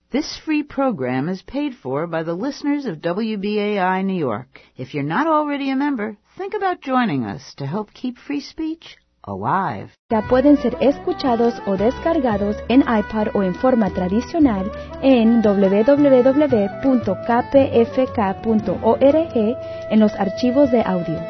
This free program is paid for by the listeners of WBAI New York. If you're not already a member, think about joining us to help keep free speech alive. Ya pueden ser escuchados o descargados en iPad o en forma tradicional en www.kpfk.org en los archivos de audio.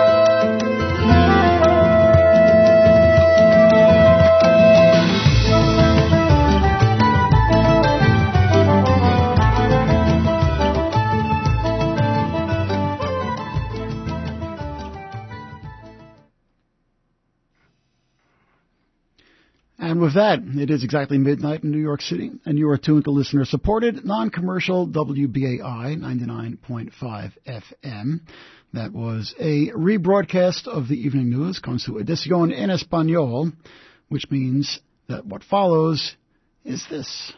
And with that, it is exactly midnight in New York City, and you are tuned to listener-supported, non-commercial WBAI 99.5 FM. That was a rebroadcast of the evening news, con su edición en español, which means that what follows is this.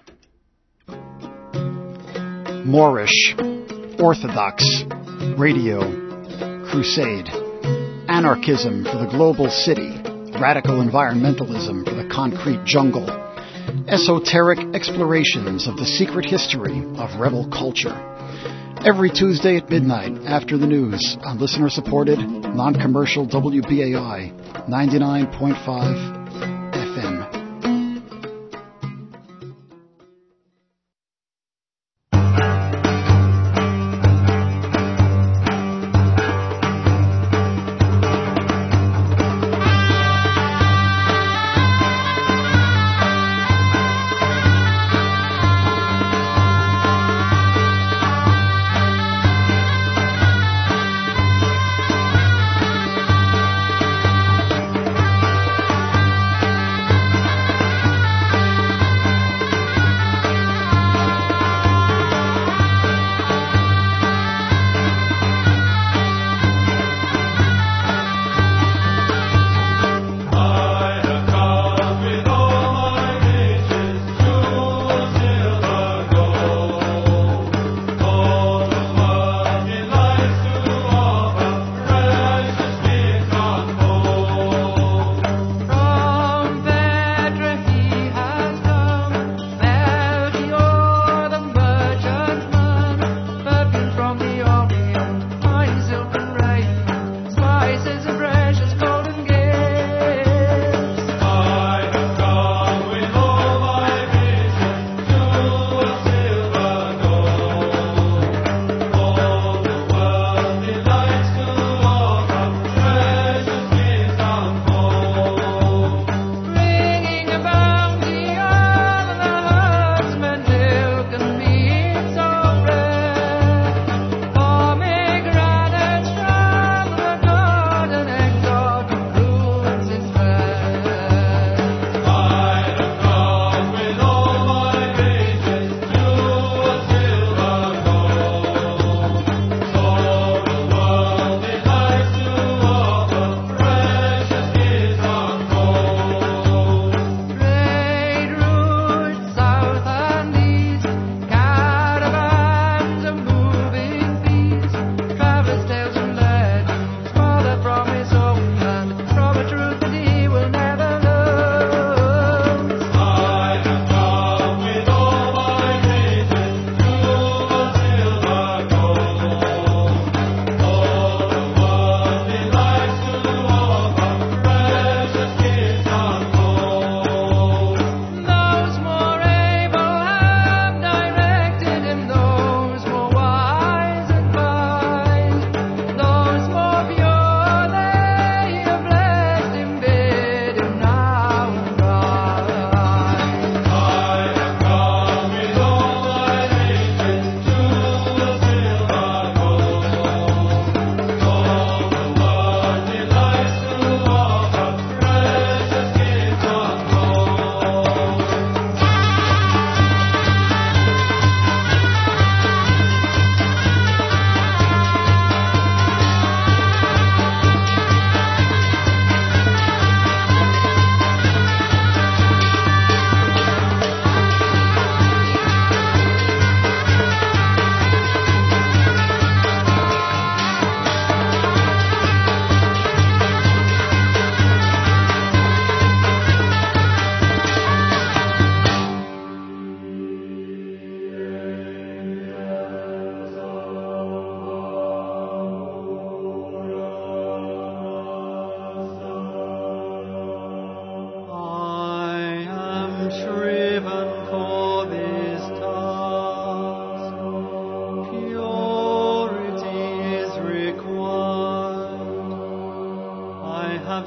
Moorish, Orthodox, Radio, Crusade, Anarchism for the Global City, Radical Environmentalism for the Concrete Jungle, Esoteric Explorations of the Secret History of Rebel Culture. Every Tuesday at midnight after the news on listener-supported, non-commercial WBAI 99.5 FM.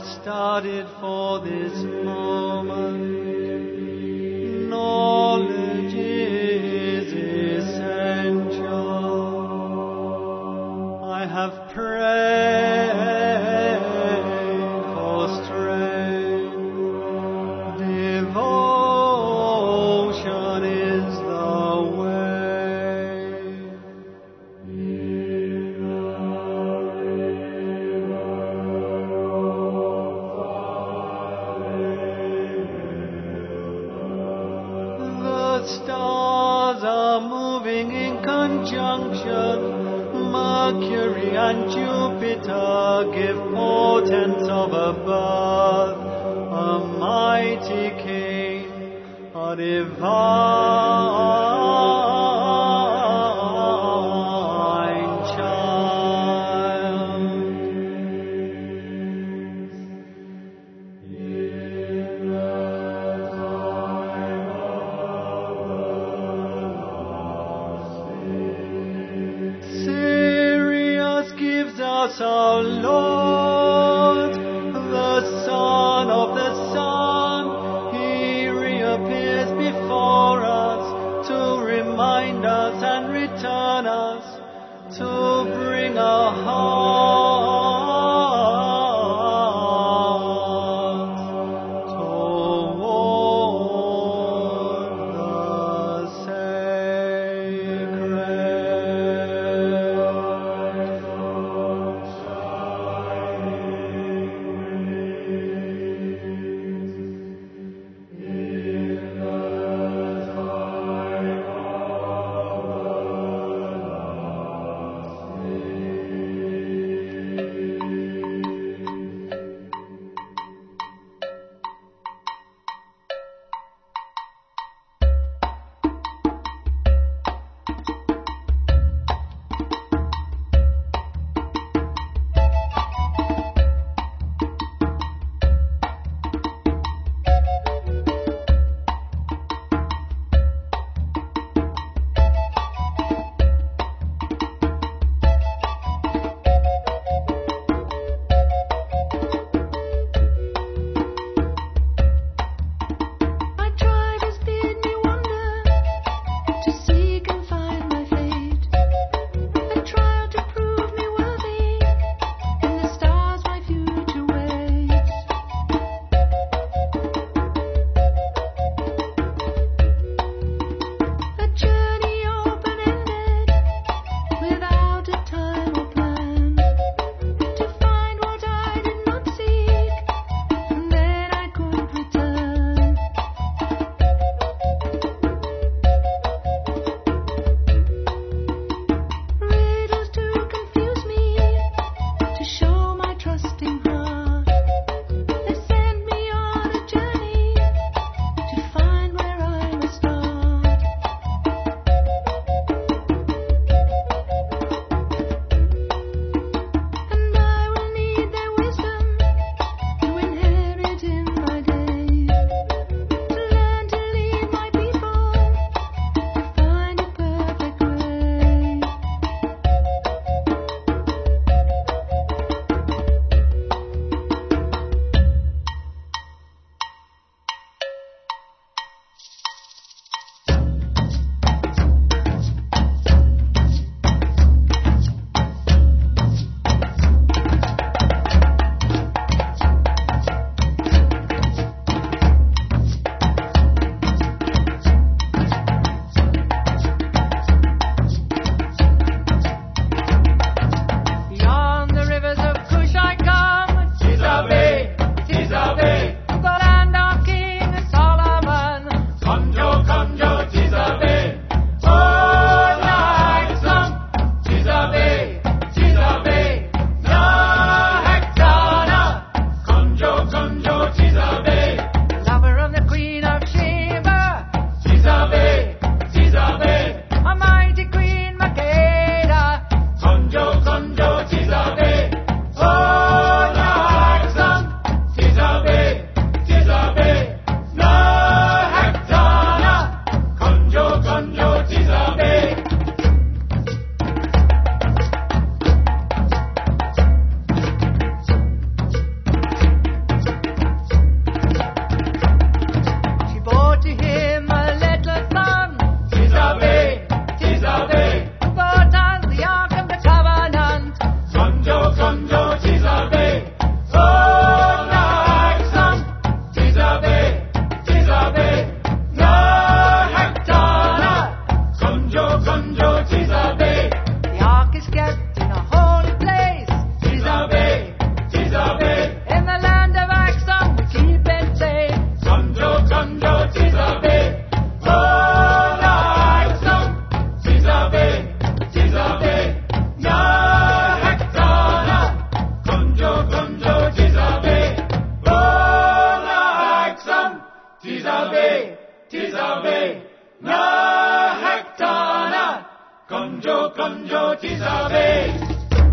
started for this moment. Knowledge is essential. I have prayed for strength. Devotion is the way. The stars are moving in conjunction. Mercury and Jupiter give portents of a birth, a mighty king, a divine child. Sirius gives us our Lord, the Son of the Sun. He reappears before us to remind us and return us, to bring our hearts toward the sacred. Conjo, conjo, tizabe.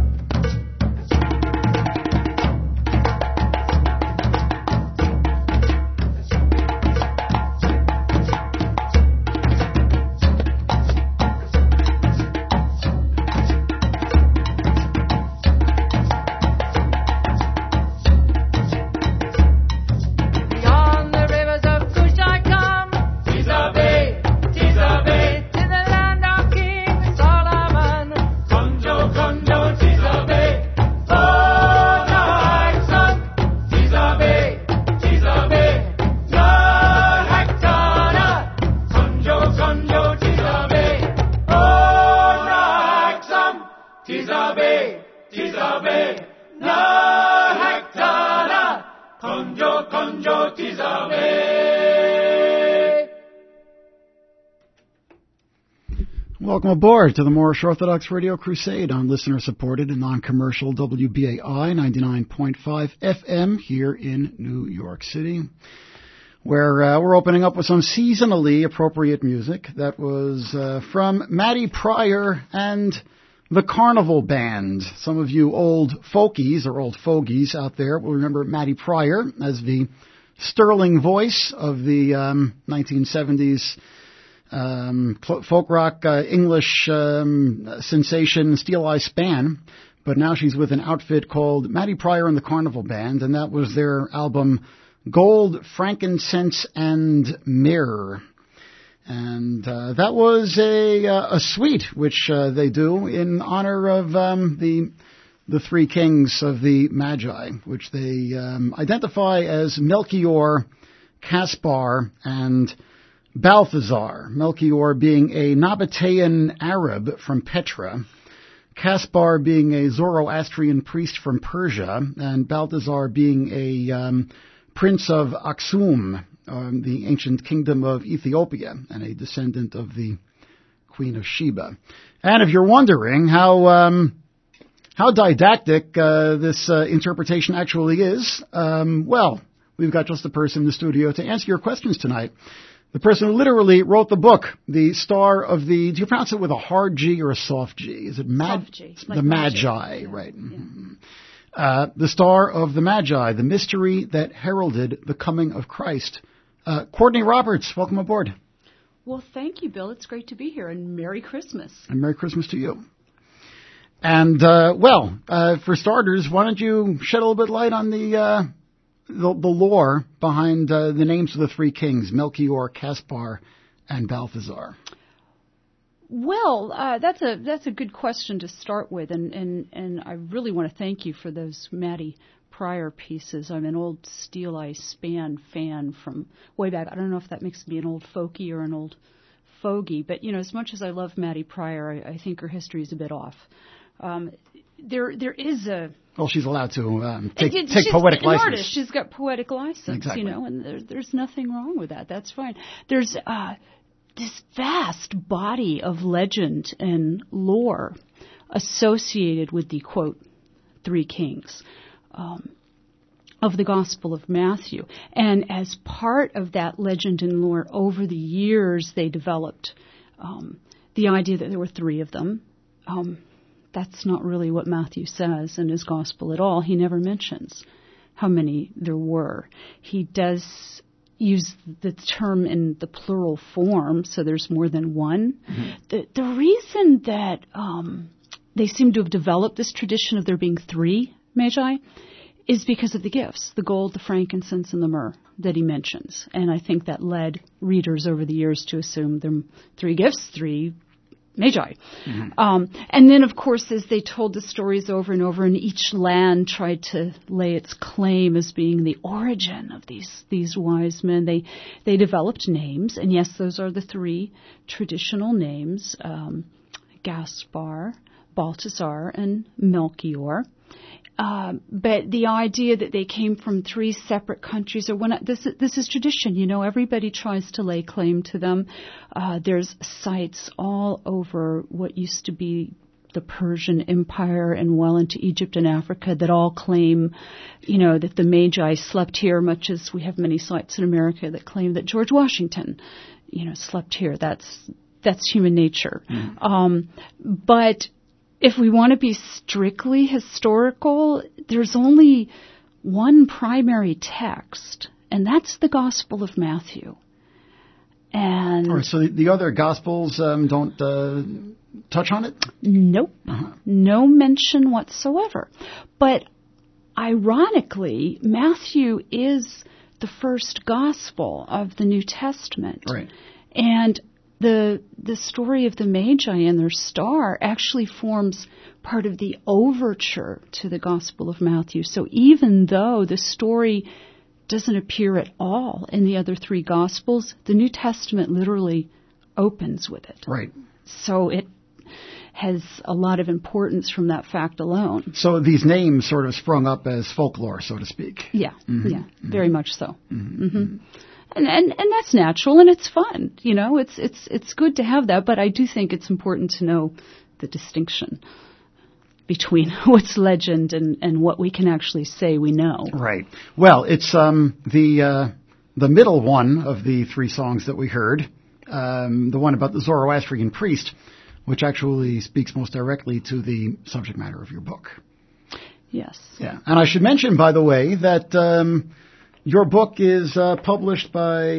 Welcome aboard to the Moorish Orthodox Radio Crusade on listener-supported and non-commercial WBAI 99.5 FM here in New York City, where we're opening up with some seasonally appropriate music. That was from Maddie Pryor and the Carnival Band. Some of you old folkies or old fogies out there will remember Maddie Pryor as the sterling voice of the 1970s folk rock English sensation Steel Eye Span, but now she's with an outfit called Maddie Pryor and the Carnival Band, and that was their album Gold, Frankincense, and Myrrh. And that was a suite which they do in honor of the three kings of the Magi, which they identify as Melchior, Caspar, and Balthazar, Melchior being a Nabatean Arab from Petra, Caspar being a Zoroastrian priest from Persia, and Balthazar being a prince of Aksum, the ancient kingdom of Ethiopia, and a descendant of the Queen of Sheba. And if you're wondering how didactic this interpretation actually is, well, we've got just the person in the studio to answer your questions tonight. The person who literally wrote the book, the star of the, do you pronounce it with a hard G or a soft G? Is it soft G, like the Magi, yeah. Right. Yeah. The star of the Magi, the mystery that heralded the coming of Christ. Courtney Roberts, welcome aboard. Well, thank you, Bill. It's great to be here, and Merry Christmas. And Merry Christmas to you. And, for starters, why don't you shed a little bit of light on the lore behind the names of the three kings, Melchior, Caspar, and Balthazar? Well, that's a good question to start with, and I really want to thank you for those Maddie Pryor pieces. I'm an old Steel Eye Span fan from way back. I don't know if that makes me an old folkie or an old fogey, but as much as I love Maddie Pryor, I think her history is a bit off. There is a... Well, she's allowed to take poetic license. She's an artist. She's got poetic license, exactly. And there's nothing wrong with that. That's fine. There's this vast body of legend and lore associated with the, quote, three kings of the Gospel of Matthew. And as part of that legend and lore, over the years they developed the idea that there were three of them. That's not really what Matthew says in his gospel at all. He never mentions how many there were. He does use the term in the plural form, so there's more than one. Mm-hmm. The reason that they seem to have developed this tradition of there being three Magi is because of the gifts, the gold, the frankincense, and the myrrh that he mentions. And I think that led readers over the years to assume there are three gifts, three Magi. Mm-hmm. And then, of course, as they told the stories over and over, and each land tried to lay its claim as being the origin of these wise men, they developed names. And yes, those are the three traditional names, Gaspar, Balthazar, and Melchior. But the idea that they came from three separate countries, this is tradition. Everybody tries to lay claim to them. There's sites all over what used to be the Persian Empire and well into Egypt and Africa that all claim, that the Magi slept here, much as we have many sites in America that claim that George Washington, slept here. That's that's human nature. But if we want to be strictly historical, there's only one primary text, and that's the Gospel of Matthew. And all right, so the other Gospels don't touch on it? Nope. No mention whatsoever. But ironically, Matthew is the first Gospel of the New Testament. Right. And the story of the Magi and their star actually forms part of the overture to the Gospel of Matthew. So even though the story doesn't appear at all in the other three Gospels, the New Testament literally opens with it. Right. So it has a lot of importance from that fact alone. So these names sort of sprung up as folklore, so to speak. Yeah, very much so. And that's natural and it's fun. You know, it's good to have that, but I do think it's important to know the distinction between what's legend and what we can actually say we know. Right. Well, it's the middle one of the three songs that we heard, the one about the Zoroastrian priest, which actually speaks most directly to the subject matter of your book. Yes. Yeah. And I should mention, by the way, that your book is published by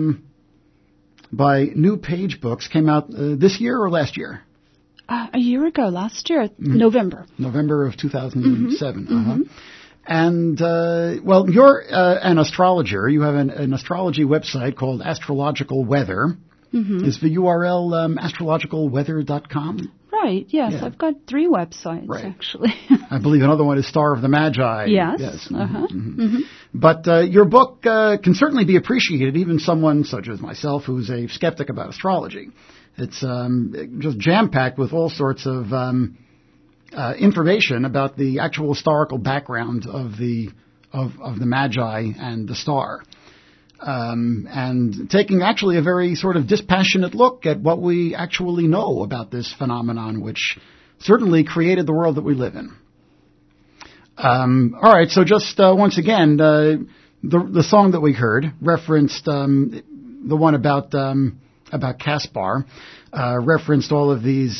New Page Books. Came out this year or last year? A year ago, last year, November. November of 2007. And, well, you're an astrologer. You have an astrology website called Astrological Weather. Is the URL astrologicalweather.com? Right, yes. Yeah. I've got 3 websites, actually. I believe another one is Star of the Magi. Yes. But your book can certainly be appreciated, even someone such as myself who's a skeptic about astrology. It's just jam-packed with all sorts of information about the actual historical background of the Magi and the star. And taking actually a very sort of dispassionate look at what we actually know about this phenomenon, which certainly created the world that we live in. All right, so just once again, the song that we heard referenced the one about Caspar, referenced all of these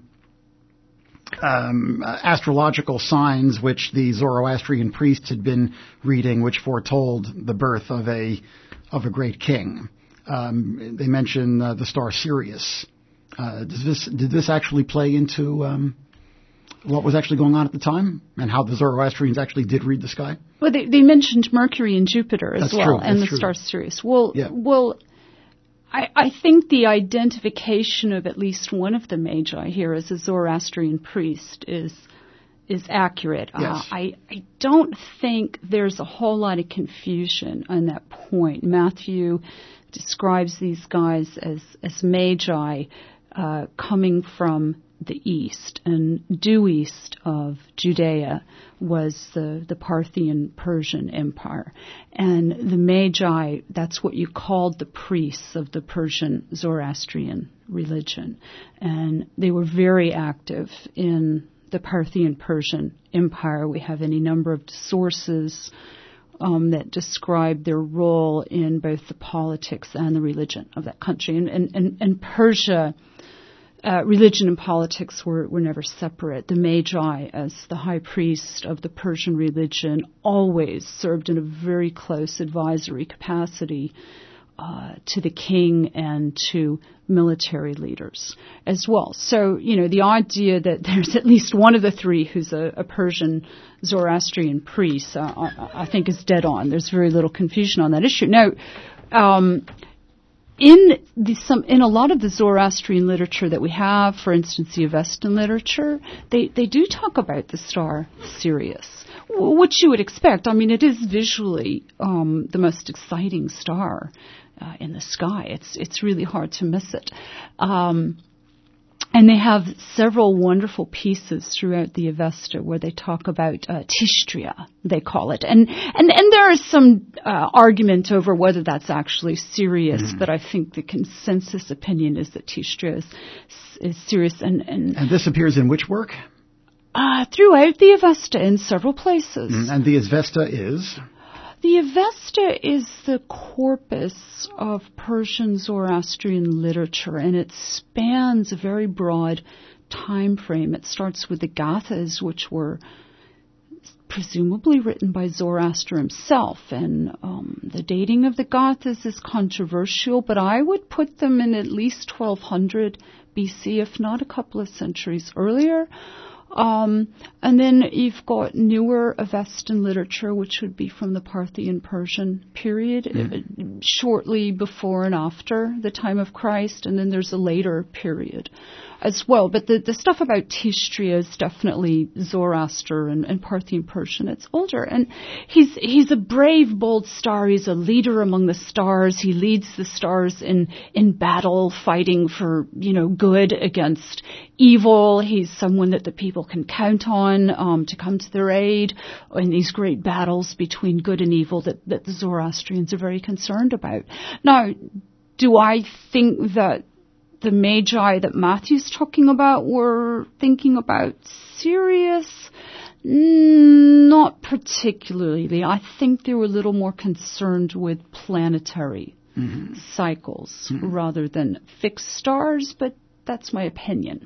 astrological signs which the Zoroastrian priests had been reading, which foretold the birth of a great king. They mention the star Sirius. Did this actually play into what was actually going on at the time, and how the Zoroastrians actually did read the sky? Well, they mentioned Mercury and Jupiter as well, and the star Sirius. Well, I think the identification of at least one of the Magi here as a Zoroastrian priest is accurate. Yes. I don't think there's a whole lot of confusion on that point. Matthew describes these guys as Magi coming from the east, and due east of Judea was the Parthian Persian Empire. And the Magi, that's what you called the priests of the Persian Zoroastrian religion. And they were very active in the Parthian Persian Empire. We have any number of sources that describe their role in both the politics and the religion of that country. And Persia, religion and politics were never separate. The Magi, as the high priest of the Persian religion, always served in a very close advisory capacity to the king and to military leaders as well. So, the idea that there's at least one of the three who's a Persian Zoroastrian priest, I think is dead on. There's very little confusion on that issue. Now, in a lot of the Zoroastrian literature that we have, for instance, the Avestan literature, they do talk about the star Sirius, which you would expect. I mean, it is visually the most exciting star in the sky. It's really hard to miss it. And they have several wonderful pieces throughout the Avesta where they talk about Tishtria, they call it. And there is some argument over whether that's actually Sirius, but I think the consensus opinion is that Tishtria is Sirius. And this appears in which work? Throughout the Avesta in several places. And the Avesta is? The Avesta is the corpus of Persian Zoroastrian literature, and it spans a very broad time frame. It starts with the Gathas, which were presumably written by Zoroaster himself, and the dating of the Gathas is controversial, but I would put them in at least 1200 BC, if not a couple of centuries earlier. And then you've got newer Avestan literature, which would be from the Parthian Persian period, shortly before and after the time of Christ, and then there's a later period as well. But the stuff about Tishtria is definitely Zoroaster and Parthian Persian. It's older, and he's a brave, bold star. He's a leader among the stars. He leads the stars in battle, fighting for good against evil. He's someone that the people can count on to come to their aid in these great battles between good and evil that the Zoroastrians are very concerned about. Now, do I think that the Magi that Matthew's talking about were thinking about Sirius? Not particularly. I think they were a little more concerned with planetary cycles rather than fixed stars, but that's my opinion.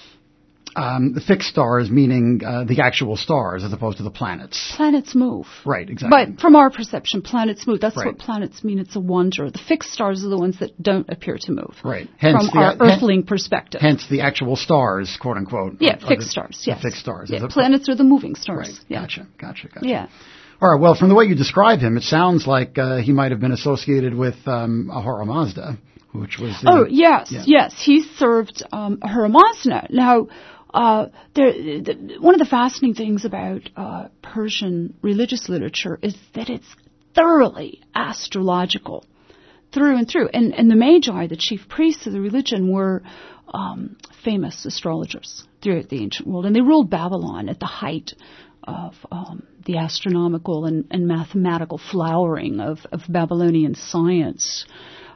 The fixed stars meaning the actual stars as opposed to the planets. Planets move. Right, exactly. But from our perception, planets move. That's right. what planets mean. It's a wonder. The fixed stars are the ones that don't appear to move. Right. Hence from our earthling perspective. Hence the actual stars, quote unquote. Yeah, fixed stars, yes. Fixed stars. Yeah, planets are the moving stars. Right. Yeah. Gotcha. Yeah. All right, well, from the way you describe him, it sounds like he might have been associated with Ahura Mazda, which was... Yes. He served Ahura Mazda. Now, one of the fascinating things about Persian religious literature is that it's thoroughly astrological through and through. And the Magi, the chief priests of the religion, were famous astrologers throughout the ancient world. And they ruled Babylon at the height of the astronomical and mathematical flowering of Babylonian science.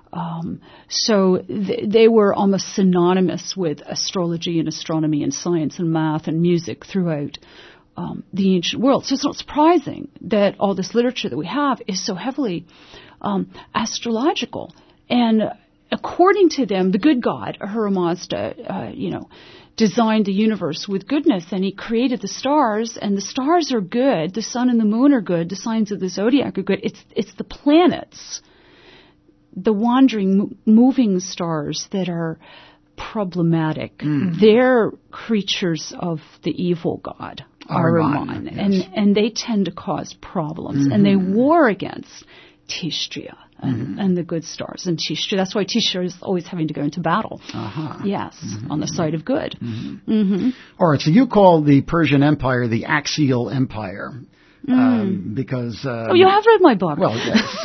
So they were almost synonymous with astrology and astronomy and science and math and music throughout the ancient world. So it's not surprising that all this literature that we have is so heavily astrological. And according to them, the good god, Ahura Mazda, designed the universe with goodness, and he created the stars, and the stars are good, the sun and the moon are good, the signs of the zodiac are good. It's the planets, the wandering, moving stars that are problematic. They're creatures of the evil god, Ahriman, yes. and they tend to cause problems, and they war against Tishtria and the good stars. And Tishtria, that's why Tishtria is always having to go into battle. Yes, on the side of good. All right, so you call the Persian Empire the Axial Empire because... you have read my book. Well, yes.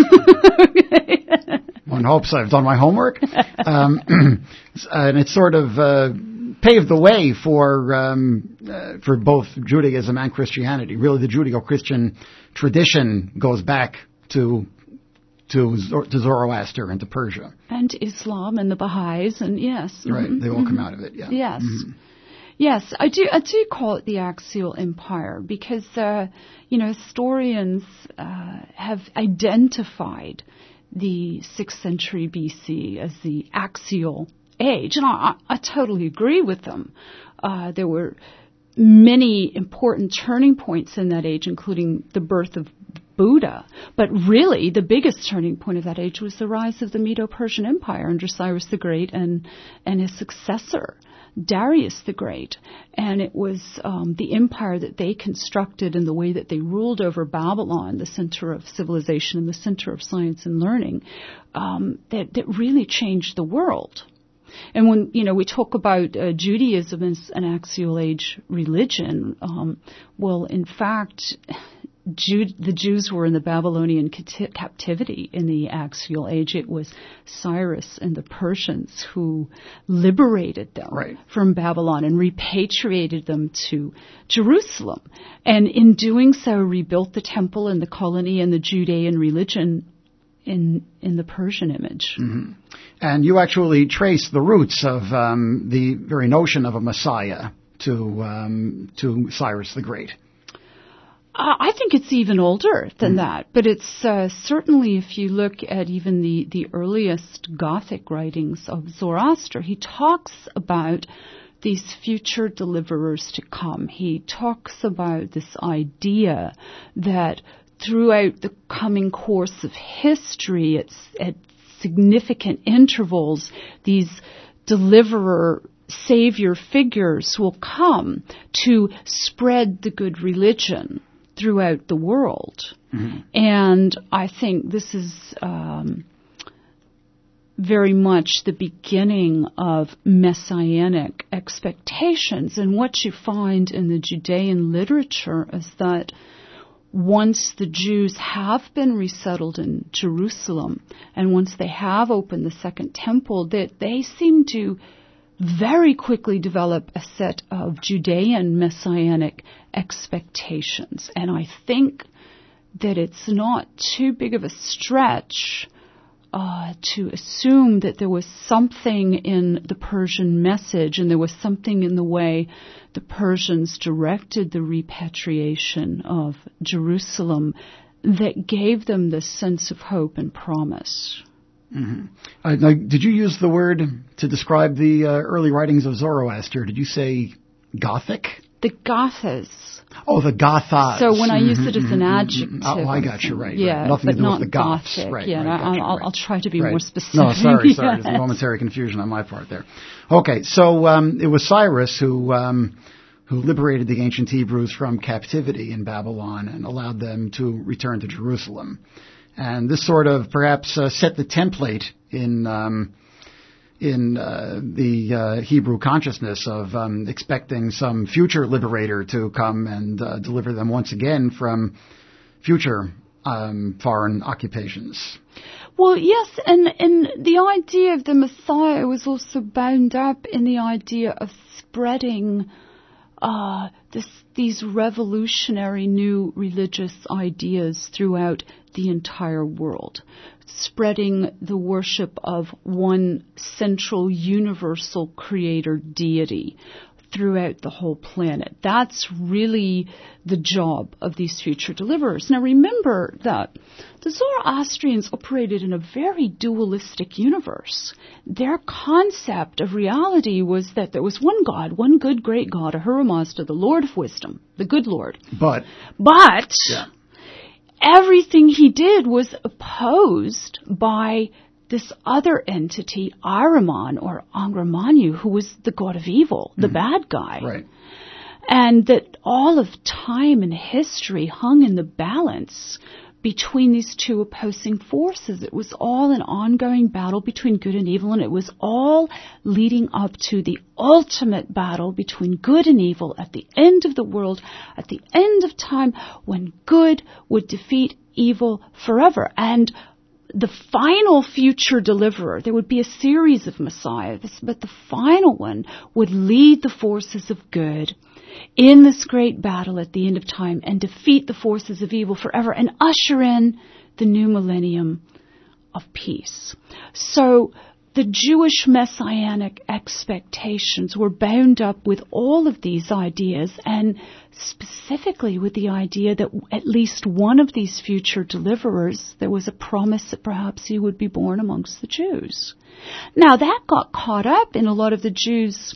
One hopes I've done my homework. And it sort of paved the way for both Judaism and Christianity. Really, the Judeo-Christian tradition goes back to Zoroaster and to Persia. And Islam and the Baha'is, and yes. Right, they all come out of it, yeah. Yes. Yes, I do call it the Axial Empire because, historians have identified the 6th century BC as the axial age, and I totally agree with them. There were many important turning points in that age, including the birth of Buddha. But really, the biggest turning point of that age was the rise of the Medo-Persian Empire under Cyrus the Great and his successor, Darius the Great. And it was the empire that they constructed and the way that they ruled over Babylon, the center of civilization and the center of science and learning, that really changed the world. And when, we talk about Judaism as an axial age religion, well, in fact, the Jews were in the Babylonian captivity in the axial age. It was Cyrus and the Persians who liberated them from Babylon and repatriated them to Jerusalem. And in doing so, rebuilt the temple and the colony and the Judean religion in the Persian image. And you actually trace the roots of the very notion of a Messiah to Cyrus the Great. I think it's even older than that, but it's certainly, if you look at even the earliest Gothic writings of Zoroaster, he talks about these future deliverers to come. He talks about this idea that throughout the coming course of history, at significant intervals, these deliverer savior figures will come to spread the good religion throughout the world. Mm-hmm. And I think this is very much the beginning of messianic expectations. And what you find in the Judean literature is that once the Jews have been resettled in Jerusalem, and once they have opened the Second Temple, that they seem to very quickly develop a set of Judean messianic expectations. And I think that it's not too big of a stretch to assume that there was something in the Persian message, and there was something in the way the Persians directed the repatriation of Jerusalem that gave them this sense of hope and promise. Mm-hmm. Now, did you use the word to describe the early writings of Zoroaster? Did you say Gothic? The Gathas. Oh, the Gathas. So when I use it as an adjective. Oh, I got you, right. Yeah, right. Nothing but to do not with the Goths. Gothic. Right, yeah, right, I'll try to be right. more specific. No, sorry. Yes. There's a momentary confusion on my part there. Okay, so it was Cyrus who liberated the ancient Hebrews from captivity in Babylon and allowed them to return to Jerusalem. And this sort of perhaps set the template in the Hebrew consciousness of expecting some future liberator to come and deliver them once again from future foreign occupations. Well, yes, and the idea of the Messiah was also bound up in the idea of spreading these revolutionary new religious ideas throughout the entire world, spreading the worship of one central universal creator deity throughout the whole planet. That's really the job of these future deliverers. Now remember that the Zoroastrians operated in a very dualistic universe. Their concept of reality was that there was one God, one good great God, Ahura Mazda, the Lord of wisdom, the good Lord. But yeah. Everything he did was opposed by this other entity, Ahriman or Angramanyu, who was the god of evil, the bad guy. Right. And that all of time and history hung in the balance between these two opposing forces. It was all an ongoing battle between good and evil, and it was all leading up to the ultimate battle between good and evil at the end of the world, at the end of time, when good would defeat evil forever. And the final future deliverer, there would be a series of messiahs, but the final one would lead the forces of good in this great battle at the end of time and defeat the forces of evil forever and usher in the new millennium of peace. So the Jewish messianic expectations were bound up with all of these ideas, and specifically with the idea that at least one of these future deliverers, there was a promise that perhaps he would be born amongst the Jews. Now that got caught up in a lot of the Jews'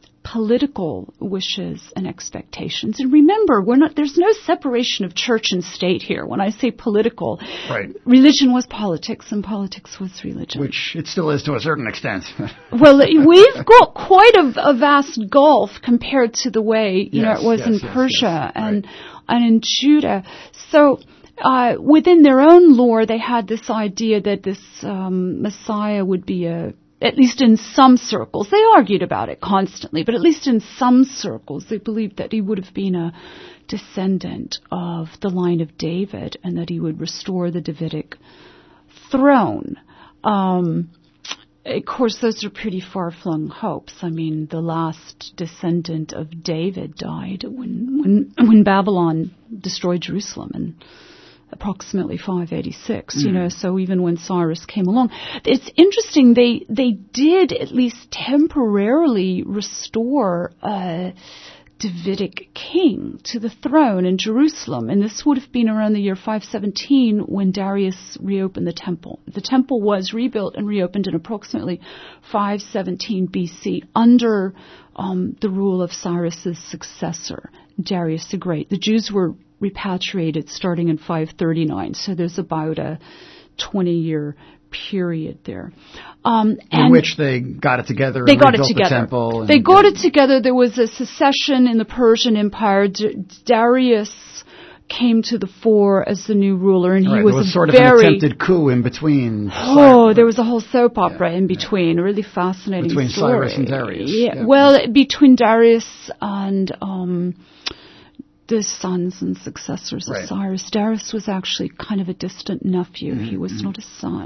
political wishes and expectations. And remember, there's no separation of church and state here. When I say political, right. Religion was politics and politics was religion. Which it still is to a certain extent. Well, we've got quite a vast gulf compared to the way it was in Persia and in Judah. So within their own lore, they had this idea that this Messiah would be at least in some circles, they argued about it constantly, but at least in some circles, they believed that he would have been a descendant of the line of David and that he would restore the Davidic throne. Of course, those are pretty far-flung hopes. I mean, the last descendant of David died when Babylon destroyed Jerusalem in approximately 586, so even when Cyrus came along. It's interesting, they did at least temporarily restore Davidic king to the throne in Jerusalem. And this would have been around the year 517 when Darius reopened the temple. The temple was rebuilt and reopened in approximately 517 BC under the rule of Cyrus's successor, Darius the Great. The Jews were repatriated starting in 539, so there's about a 20-year period there. In which they got it together and rebuilt the temple. They got it together. There was a secession in the Persian Empire. Darius came to the fore as the new ruler, and he was there was sort of an attempted coup in between. There was a whole soap opera in between. A really fascinating between story. Cyrus and Darius. Yeah. Well, between Darius and the sons and successors of Cyrus. Darius was actually kind of a distant nephew. He was not a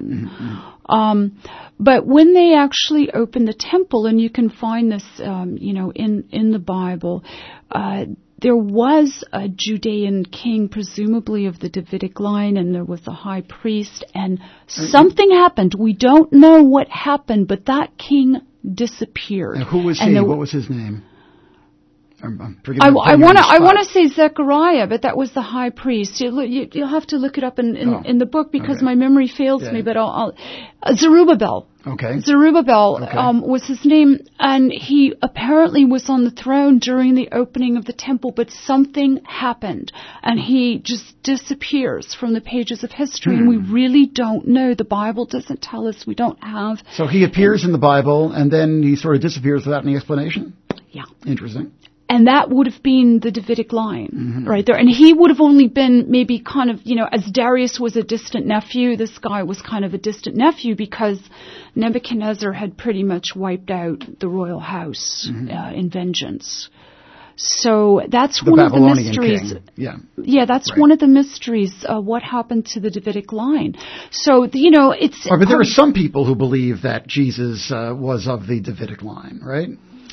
son. But when they actually opened the temple, and you can find this, in the Bible, there was a Judean king, presumably of the Davidic line, and there was a high priest, and something happened. We don't know what happened, but that king disappeared. And who was he? What was his name? I want to say Zechariah, but that was the high priest. You'll have to look it up in the book because my memory fails me. But Zerubbabel. Okay. Zerubbabel was his name, and he apparently was on the throne during the opening of the temple. But something happened, and he just disappears from the pages of history, and we really don't know. The Bible doesn't tell us. We don't have. So he appears in the Bible, and then he sort of disappears without any explanation. Yeah. Interesting. And that would have been the Davidic line right there. And he would have only been maybe kind of, as Darius was a distant nephew, this guy was kind of a distant nephew because Nebuchadnezzar had pretty much wiped out the royal house in vengeance. So that's one of the mysteries. King. Yeah, that's one of the mysteries. What happened to the Davidic line? So, it's... but there are some people who believe that Jesus was of the Davidic line, right?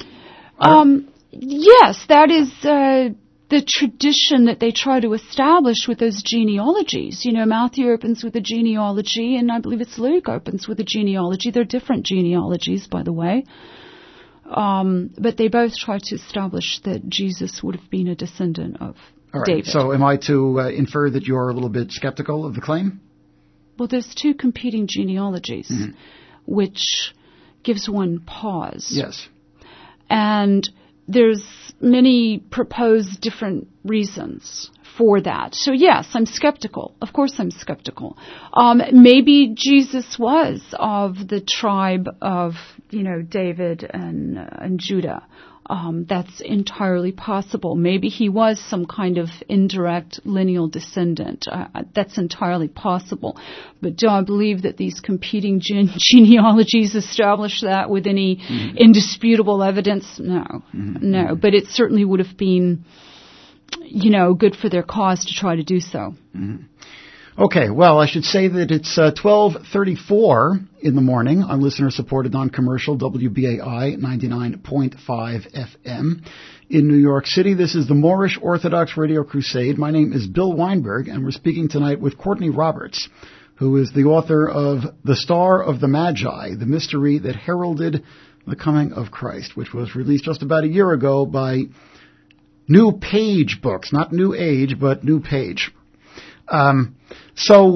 Yes, that is the tradition that they try to establish with those genealogies. Matthew opens with a genealogy, and I believe it's Luke opens with a genealogy. They're different genealogies, by the way. But they both try to establish that Jesus would have been a descendant of David. So am I to infer that you're a little bit skeptical of the claim? Well, there's two competing genealogies, which gives one pause. Yes. And there's many proposed different reasons for that. So yes, I'm skeptical. Of course I'm skeptical. Maybe Jesus was of the tribe of, David and Judah. That's entirely possible. Maybe he was some kind of indirect lineal descendant. That's entirely possible. But do I believe that these competing genealogies establish that with any indisputable evidence? No. No. But it certainly would have been, good for their cause to try to do so. Okay, well, I should say that it's 12:34 in the morning on listener-supported non-commercial WBAI 99.5 FM in New York City. This is the Moorish Orthodox Radio Crusade. My name is Bill Weinberg, and we're speaking tonight with Courtney Roberts, who is the author of The Star of the Magi, the mystery that heralded the coming of Christ, which was released just about a year ago by New Page Books, not New Age, but New Page. So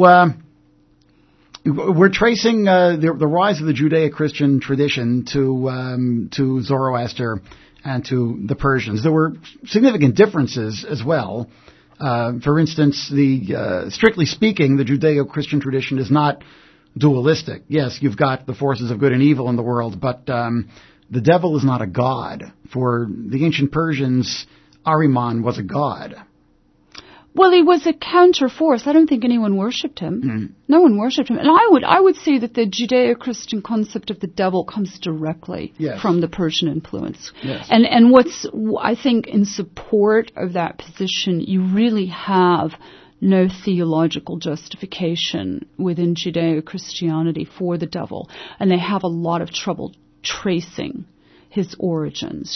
we're tracing the rise of the Judeo-Christian tradition to Zoroaster and to the Persians. There were significant differences as well. For instance, strictly speaking, the Judeo-Christian tradition is not dualistic. Yes, you've got the forces of good and evil in the world, but the devil is not a god. For the ancient Persians, Ahriman was a god. Well, he was a counter force. I don't think anyone worshipped him. No one worshipped him. And I would say that the Judeo-Christian concept of the devil comes directly from the Persian influence. Yes. And what's, I think, in support of that position, you really have no theological justification within Judeo-Christianity for the devil. And they have a lot of trouble tracing his origins.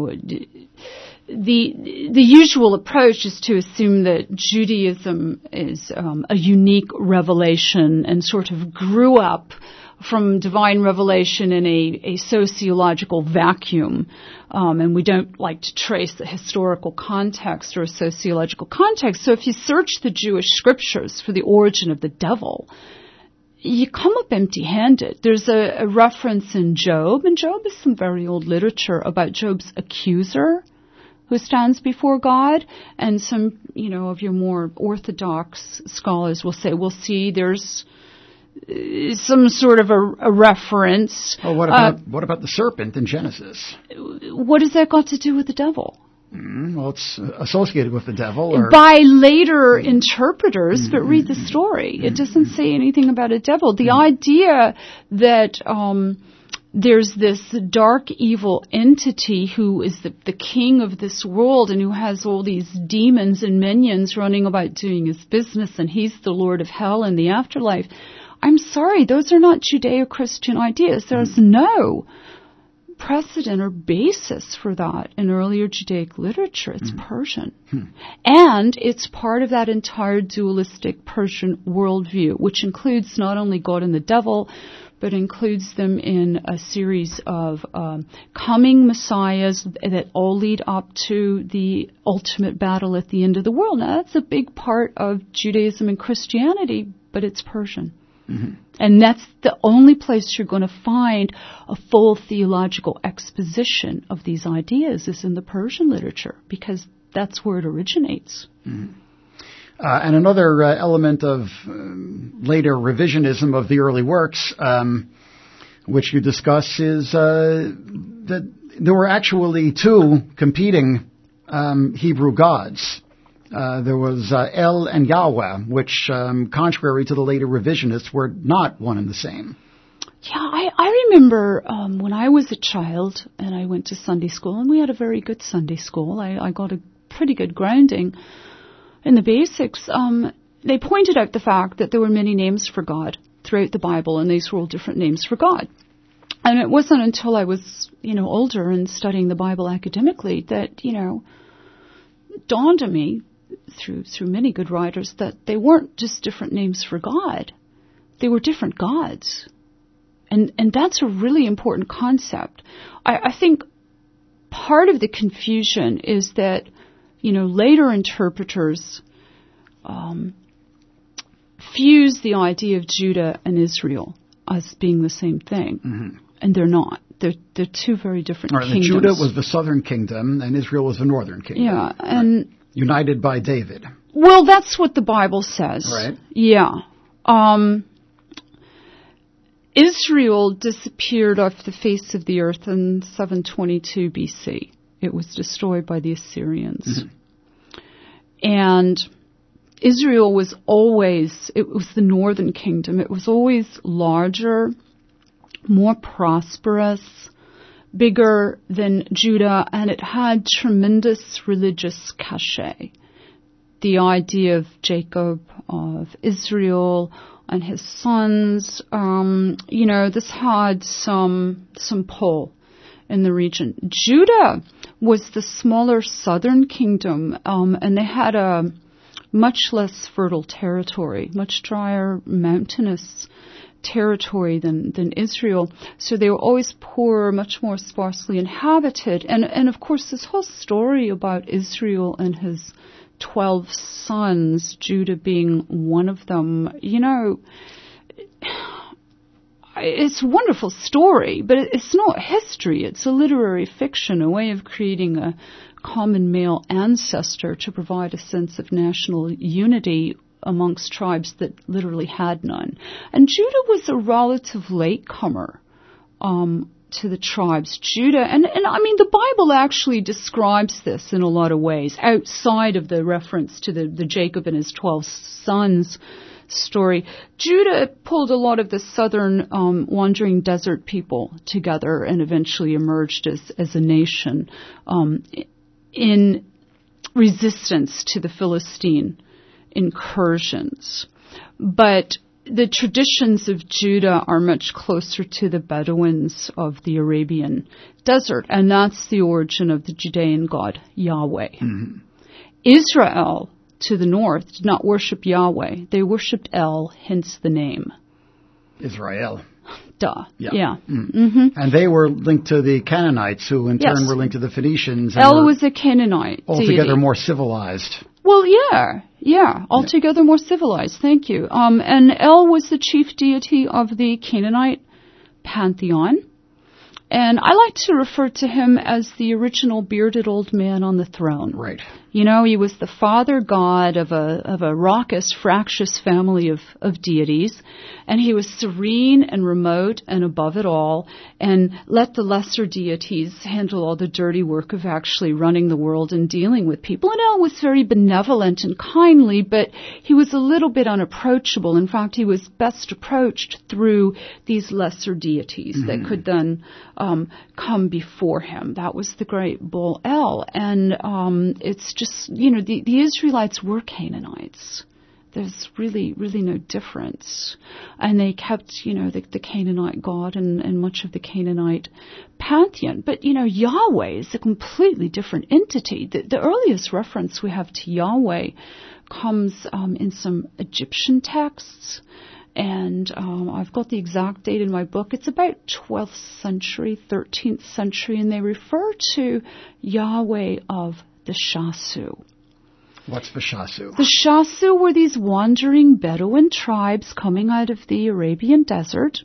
The usual approach is to assume that Judaism is a unique revelation and sort of grew up from divine revelation in a sociological vacuum, and we don't like to trace the historical context or sociological context. So if you search the Jewish scriptures for the origin of the devil, you come up empty-handed. There's a reference in Job, and Job is some very old literature about Job's accuser who stands before God, and some, of your more orthodox scholars will say, well, see, there's some sort of a reference. Oh, what about the serpent in Genesis? What has that got to do with the devil? Well, it's associated with the devil. Or by later interpreters, but read the story. It doesn't say anything about a devil. The idea that there's this dark, evil entity who is the king of this world and who has all these demons and minions running about doing his business, and he's the Lord of hell in the afterlife. I'm sorry, those are not Judeo-Christian ideas. There's no precedent or basis for that in earlier Judaic literature. It's Persian. And it's part of that entire dualistic Persian worldview, which includes not only God and the devil, but includes them in a series of coming messiahs that all lead up to the ultimate battle at the end of the world. Now, that's a big part of Judaism and Christianity, but it's Persian. And that's the only place you're going to find a full theological exposition of these ideas is in the Persian literature, because that's where it originates. And another element of later revisionism of the early works, which you discuss, is that there were actually two competing Hebrew gods. There was El and Yahweh, which, contrary to the later revisionists, were not one and the same. Yeah, I remember when I was a child and I went to Sunday school, and we had a very good Sunday school. I got a pretty good grounding in the basics. They pointed out the fact that there were many names for God throughout the Bible, and these were all different names for God. And it wasn't until I was, older and studying the Bible academically that, dawned on me through many good writers that they weren't just different names for God. They were different gods. And that's a really important concept. I think part of the confusion is that, later interpreters fuse the idea of Judah and Israel as being the same thing. And they're not. They're two very different kingdoms. Judah was the southern kingdom, and Israel was the northern kingdom. Yeah, and united by David. Well, that's what the Bible says. Right. Yeah. Israel disappeared off the face of the earth in 722 BC. It was destroyed by the Assyrians. And Israel was it was the northern kingdom. It was always larger, more prosperous, bigger than Judah, and it had tremendous religious cachet. The idea of Jacob, of Israel, and his sons, this had some pull in the region. Judah was the smaller southern kingdom, and they had a much less fertile territory, much drier, mountainous territory than Israel. So they were always poorer, much more sparsely inhabited. And of course, this whole story about Israel and his 12 sons, Judah being one of them, it's a wonderful story, but it's not history. It's a literary fiction, a way of creating a common male ancestor to provide a sense of national unity amongst tribes that literally had none. And Judah was a relative latecomer to the tribes. Judah, and I mean, the Bible actually describes this in a lot of ways, outside of the reference to the Jacob and his 12 sons story. Judah pulled a lot of the southern wandering desert people together and eventually emerged as a nation in resistance to the Philistine incursions. But the traditions of Judah are much closer to the Bedouins of the Arabian desert, and that's the origin of the Judean god Yahweh. Israel, to the north, did not worship Yahweh. They worshipped El, hence the name. Israel. Duh. Yeah. Yeah. And they were linked to the Canaanites, who in turn were linked to the Phoenicians. And El was a Canaanite altogether deity. more civilized. Well, yeah, altogether more civilized. Thank you. And El was the chief deity of the Canaanite pantheon. And I like to refer to him as the original bearded old man on the throne. Right. You know, he was the father god of a raucous, fractious family of deities, and he was serene and remote and above it all, and let the lesser deities handle all the dirty work of actually running the world and dealing with people. And El was very benevolent and kindly, but he was a little bit unapproachable. In fact, he was best approached through these lesser deities that could then come before him. That was the great bull El, and it's just, you know, the Israelites were Canaanites. There's really, really no difference. And they kept, you know, the Canaanite god and much of the Canaanite pantheon. But, you know, Yahweh is a completely different entity. The earliest reference we have to Yahweh comes in some Egyptian texts. And I've got the exact date in my book. It's about 12th century, 13th century, and they refer to Yahweh of the Shasu. What's the Shasu? The Shasu were these wandering Bedouin tribes coming out of the Arabian desert.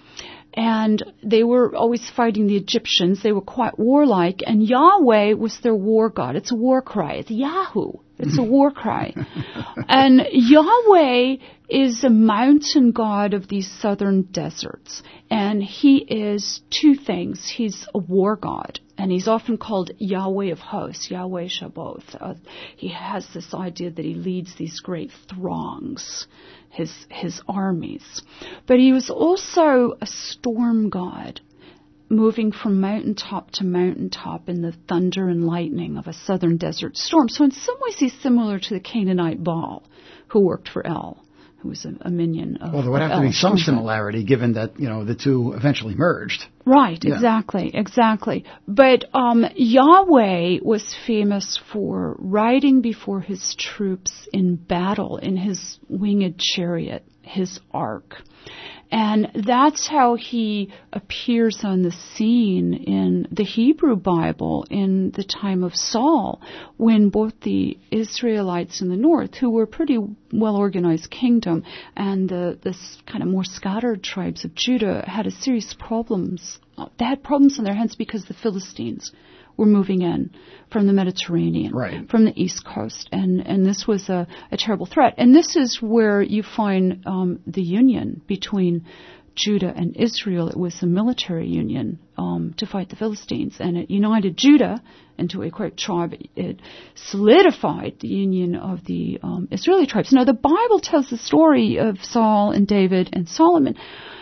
And they were always fighting the Egyptians. They were quite warlike. And Yahweh was their war god. It's a war cry. It's Yahoo. It's a war cry. And Yahweh is a mountain god of these southern deserts. And he is two things. He's a war god. And he's often called Yahweh of hosts, Yahweh Shabbath. He has this idea that he leads these great throngs, his armies. But he was also a storm god, moving from mountaintop to mountaintop in the thunder and lightning of a southern desert storm. So in some ways he's similar to the Canaanite Baal, who worked for El, who was a minion of El. Well, there would have to be some similarity, given that, you know, the two eventually merged. Right, Yeah. exactly. But Yahweh was famous for riding before his troops in battle in his winged chariot, his ark. And that's how he appears on the scene in the Hebrew Bible in the time of Saul, when both the Israelites in the north, who were a pretty well-organized kingdom, and the kind of more scattered tribes of Judah had a serious problems. They had problems on their hands because the Philistines were moving in from the Mediterranean, right, from the East Coast, and this was a terrible threat. And this is where you find the union between Judah and Israel. It was a military union to fight the Philistines, and it united Judah into a great tribe. It solidified the union of the Israeli tribes. Now, the Bible tells the story of Saul and David and Solomon.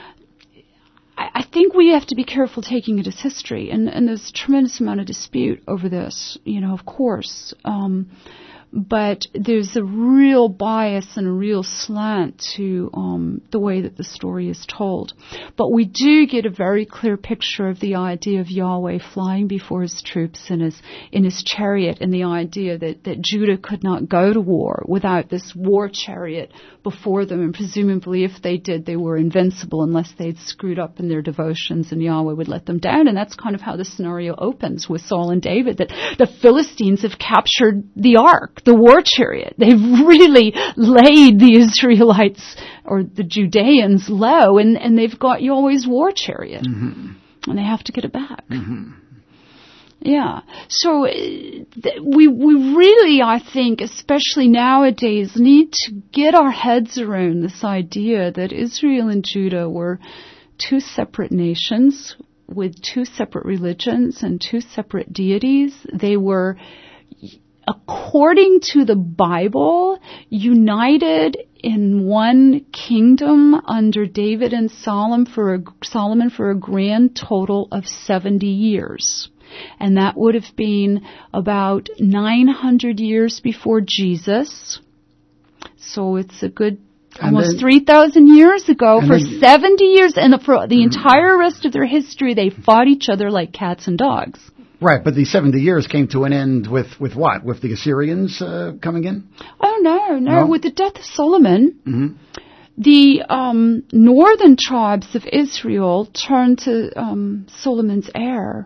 I think we have to be careful taking it as history, and there's a tremendous amount of dispute over this, you know, of course. But there's a real bias and a real slant to the way that the story is told. But we do get a very clear picture of the idea of Yahweh flying before his troops in his chariot, and the idea that Judah could not go to war without this war chariot before them, and presumably if they did, they were invincible unless they'd screwed up in their devotions, and Yahweh would let them down. And that's kind of how the scenario opens with Saul and David, that the Philistines have captured the ark, the war chariot. They've really laid the Israelites or the Judeans low, and they've got Yahweh's war chariot. And they have to get it back. Yeah. So we really, I think, especially nowadays, need to get our heads around this idea that Israel and Judah were two separate nations with two separate religions and two separate deities. They were, according to the Bible, united in one kingdom under David and Solomon for a grand total of 70 years. And that would have been about 900 years before Jesus. So it's a good almost 3,000 years ago. For 70 years, and for the entire rest of their history, they fought each other like cats and dogs. Right, but the 70 years came to an end with what? With the Assyrians coming in? Oh, no. With the death of Solomon, The northern tribes of Israel turned to Solomon's heir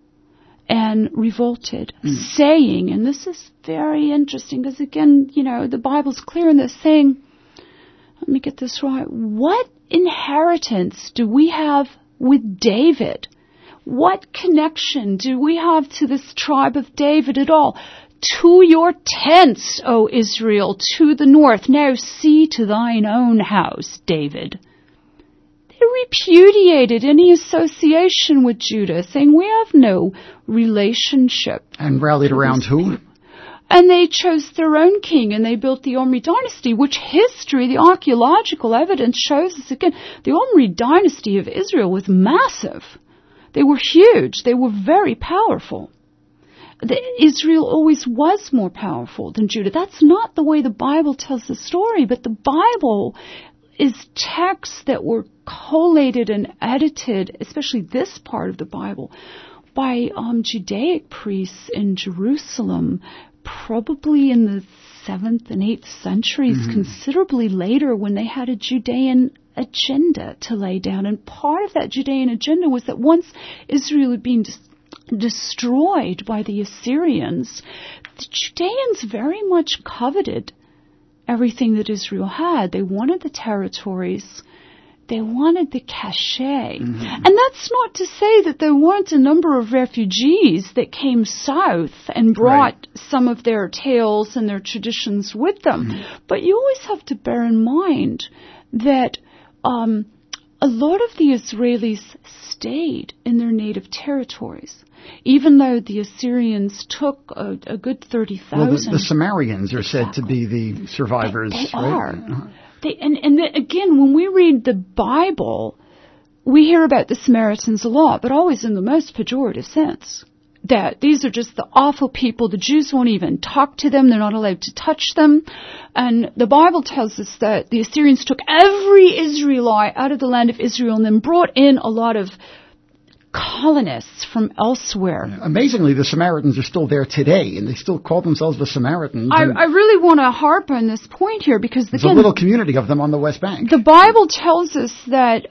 and revolted, saying, and this is very interesting because again, the Bible's clear in this, saying, let me get this right, what inheritance do we have with David? What connection do we have to this tribe of David at all? To your tents, O Israel, to the north. Now see to thine own house, David. They repudiated any association with Judah, saying we have no relationship. And rallied around who? And they chose their own king, and they built the Omri dynasty, which history, the archaeological evidence shows us again, the Omri dynasty of Israel was massive. They were huge. They were very powerful. Israel always was more powerful than Judah. That's not the way the Bible tells the story, but the Bible is texts that were collated and edited, especially this part of the Bible, by Judaic priests in Jerusalem, probably in the 7th and 8th centuries, considerably later when they had a Judean agenda to lay down. And part of that Judean agenda was that once Israel had been destroyed by the Assyrians, the Judeans very much coveted everything that Israel had. They wanted the territories. They wanted the cachet. And that's not to say that there weren't a number of refugees that came south and brought some of their tales and their traditions with them. But you always have to bear in mind that a lot of the Israelis stayed in their native territories, even though the Assyrians took a good 30,000. Well, the Sumerians are said to be the survivors. They are. Again, when we read the Bible, we hear about the Samaritans a lot, but always in the most pejorative sense. That these are just the awful people. The Jews won't even talk to them. They're not allowed to touch them. And the Bible tells us that the Assyrians took every Israelite out of the land of Israel and then brought in a lot of colonists from elsewhere. Yeah. Amazingly, the Samaritans are still there today, and they still call themselves the Samaritans. I really want to harp on this point here because there's a little community of them on the West Bank. The Bible tells us that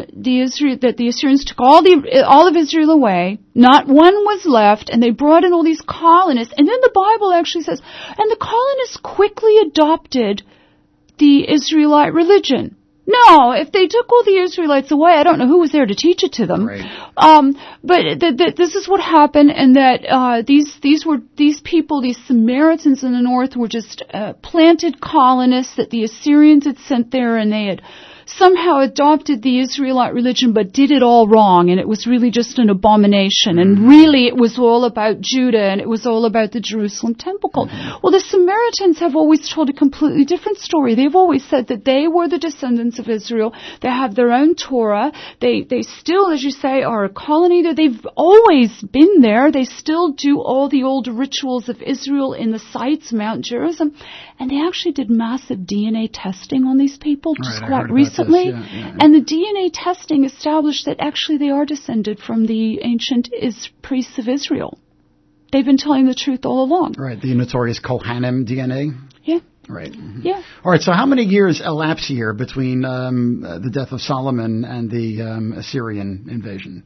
the Assyrians took all of Israel away. Not one was left, and they brought in all these colonists. And then the Bible actually says, and the colonists quickly adopted the Israelite religion. No, if they took all the Israelites away, I don't know who was there to teach it to them. Right. But this is what happened, and that these people, these Samaritans in the north, were just planted colonists that the Assyrians had sent there, and they had somehow adopted the Israelite religion, but did it all wrong, and it was really just an abomination. And really, it was all about Judah, and it was all about the Jerusalem temple cult. Well, the Samaritans have always told a completely different story. They've always said that they were the descendants of Israel. They have their own Torah. They still, as you say, are a colony there. They've always been there. They still do all the old rituals of Israel in the sites, Mount Gerizim. And they actually did massive DNA testing on these people just quite recently. And the DNA testing established that actually they are descended from the ancient priests of Israel. They've been telling the truth all along. Right, the notorious Kohanim DNA? Yeah. Right. Yeah. All right, so how many years elapse here between the death of Solomon and the Assyrian invasion?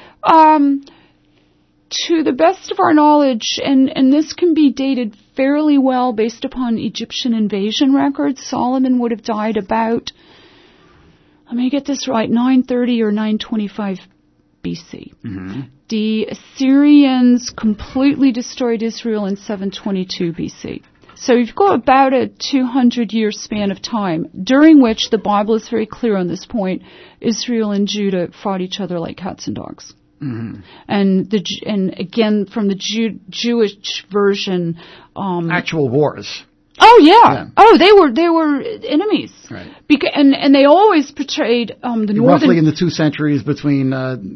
To the best of our knowledge, and this can be dated fairly well based upon Egyptian invasion records, Solomon would have died about, let me get this right, 930 or 925 BC. The Assyrians completely destroyed Israel in 722 BC. So you've got about a 200-year span of time, during which the Bible is very clear on this point, Israel and Judah fought each other like cats and dogs. And again, from the Jewish version, actual wars. Oh yeah. Oh, they were enemies. Right. And they always portrayed the northern. Roughly in the 2 centuries between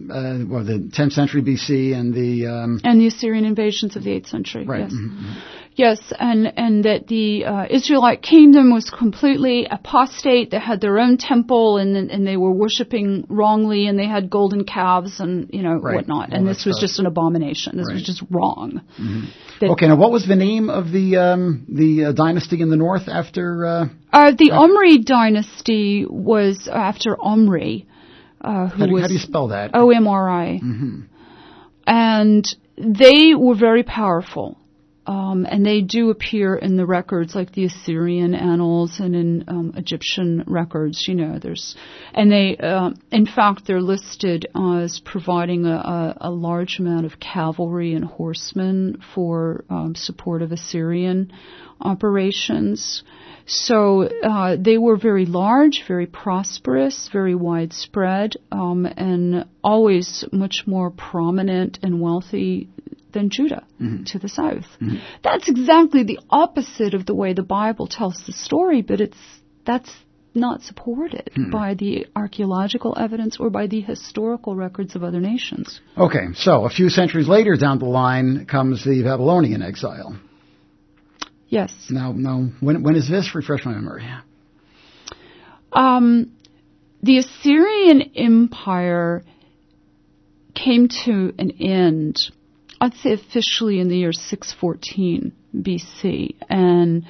the 10th century BC and the Assyrian invasions of the 8th century. Right. Yes. Yes, and that the Israelite kingdom was completely apostate. They had their own temple, and they were worshiping wrongly, and they had golden calves and whatnot. And this was just an abomination. This was just wrong. Mm-hmm. Okay, now what was the name of the dynasty in the north after? The Omri dynasty was after Omri, how do you spell that? Omri. Mm-hmm. And they were very powerful. And they do appear in the records like the Assyrian annals and in Egyptian records. And they, in fact, they're listed as providing a large amount of cavalry and horsemen for support of Assyrian operations. So they were very large, very prosperous, very widespread, and always much more prominent and wealthy than Judah to the south. Mm-hmm. That's exactly the opposite of the way the Bible tells the story, but that's not supported by the archaeological evidence or by the historical records of other nations. Okay, so a few centuries later down the line comes the Babylonian exile. Yes. Now, when is this? Refresh my memory. The Assyrian Empire came to an end, I'd say officially in the year 614 BC. And,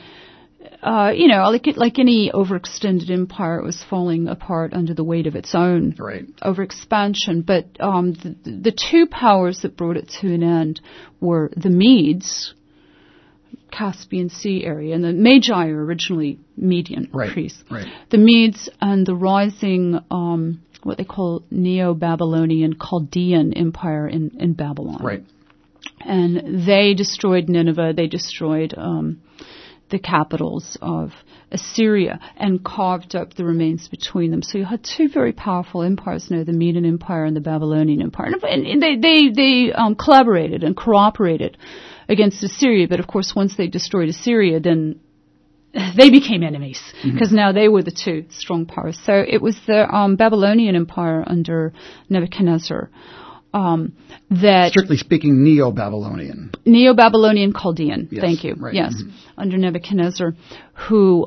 like any overextended empire, it was falling apart under the weight of its own overexpansion. But the two powers that brought it to an end were the Medes, Caspian Sea area, and the Magi are originally Median priests. Right. The Medes and the rising, what they call Neo-Babylonian Chaldean Empire in Babylon. Right. And they destroyed Nineveh. They destroyed the capitals of Assyria and carved up the remains between them. So you had two very powerful empires, the Median Empire and the Babylonian Empire. And they collaborated and cooperated against Assyria, but of course once they destroyed Assyria, then they became enemies, because now they were the two strong powers. So it was the Babylonian Empire under Nebuchadnezzar that... Strictly speaking, Neo-Babylonian. Neo-Babylonian Chaldean, yes, thank you, right. yes, under Nebuchadnezzar, who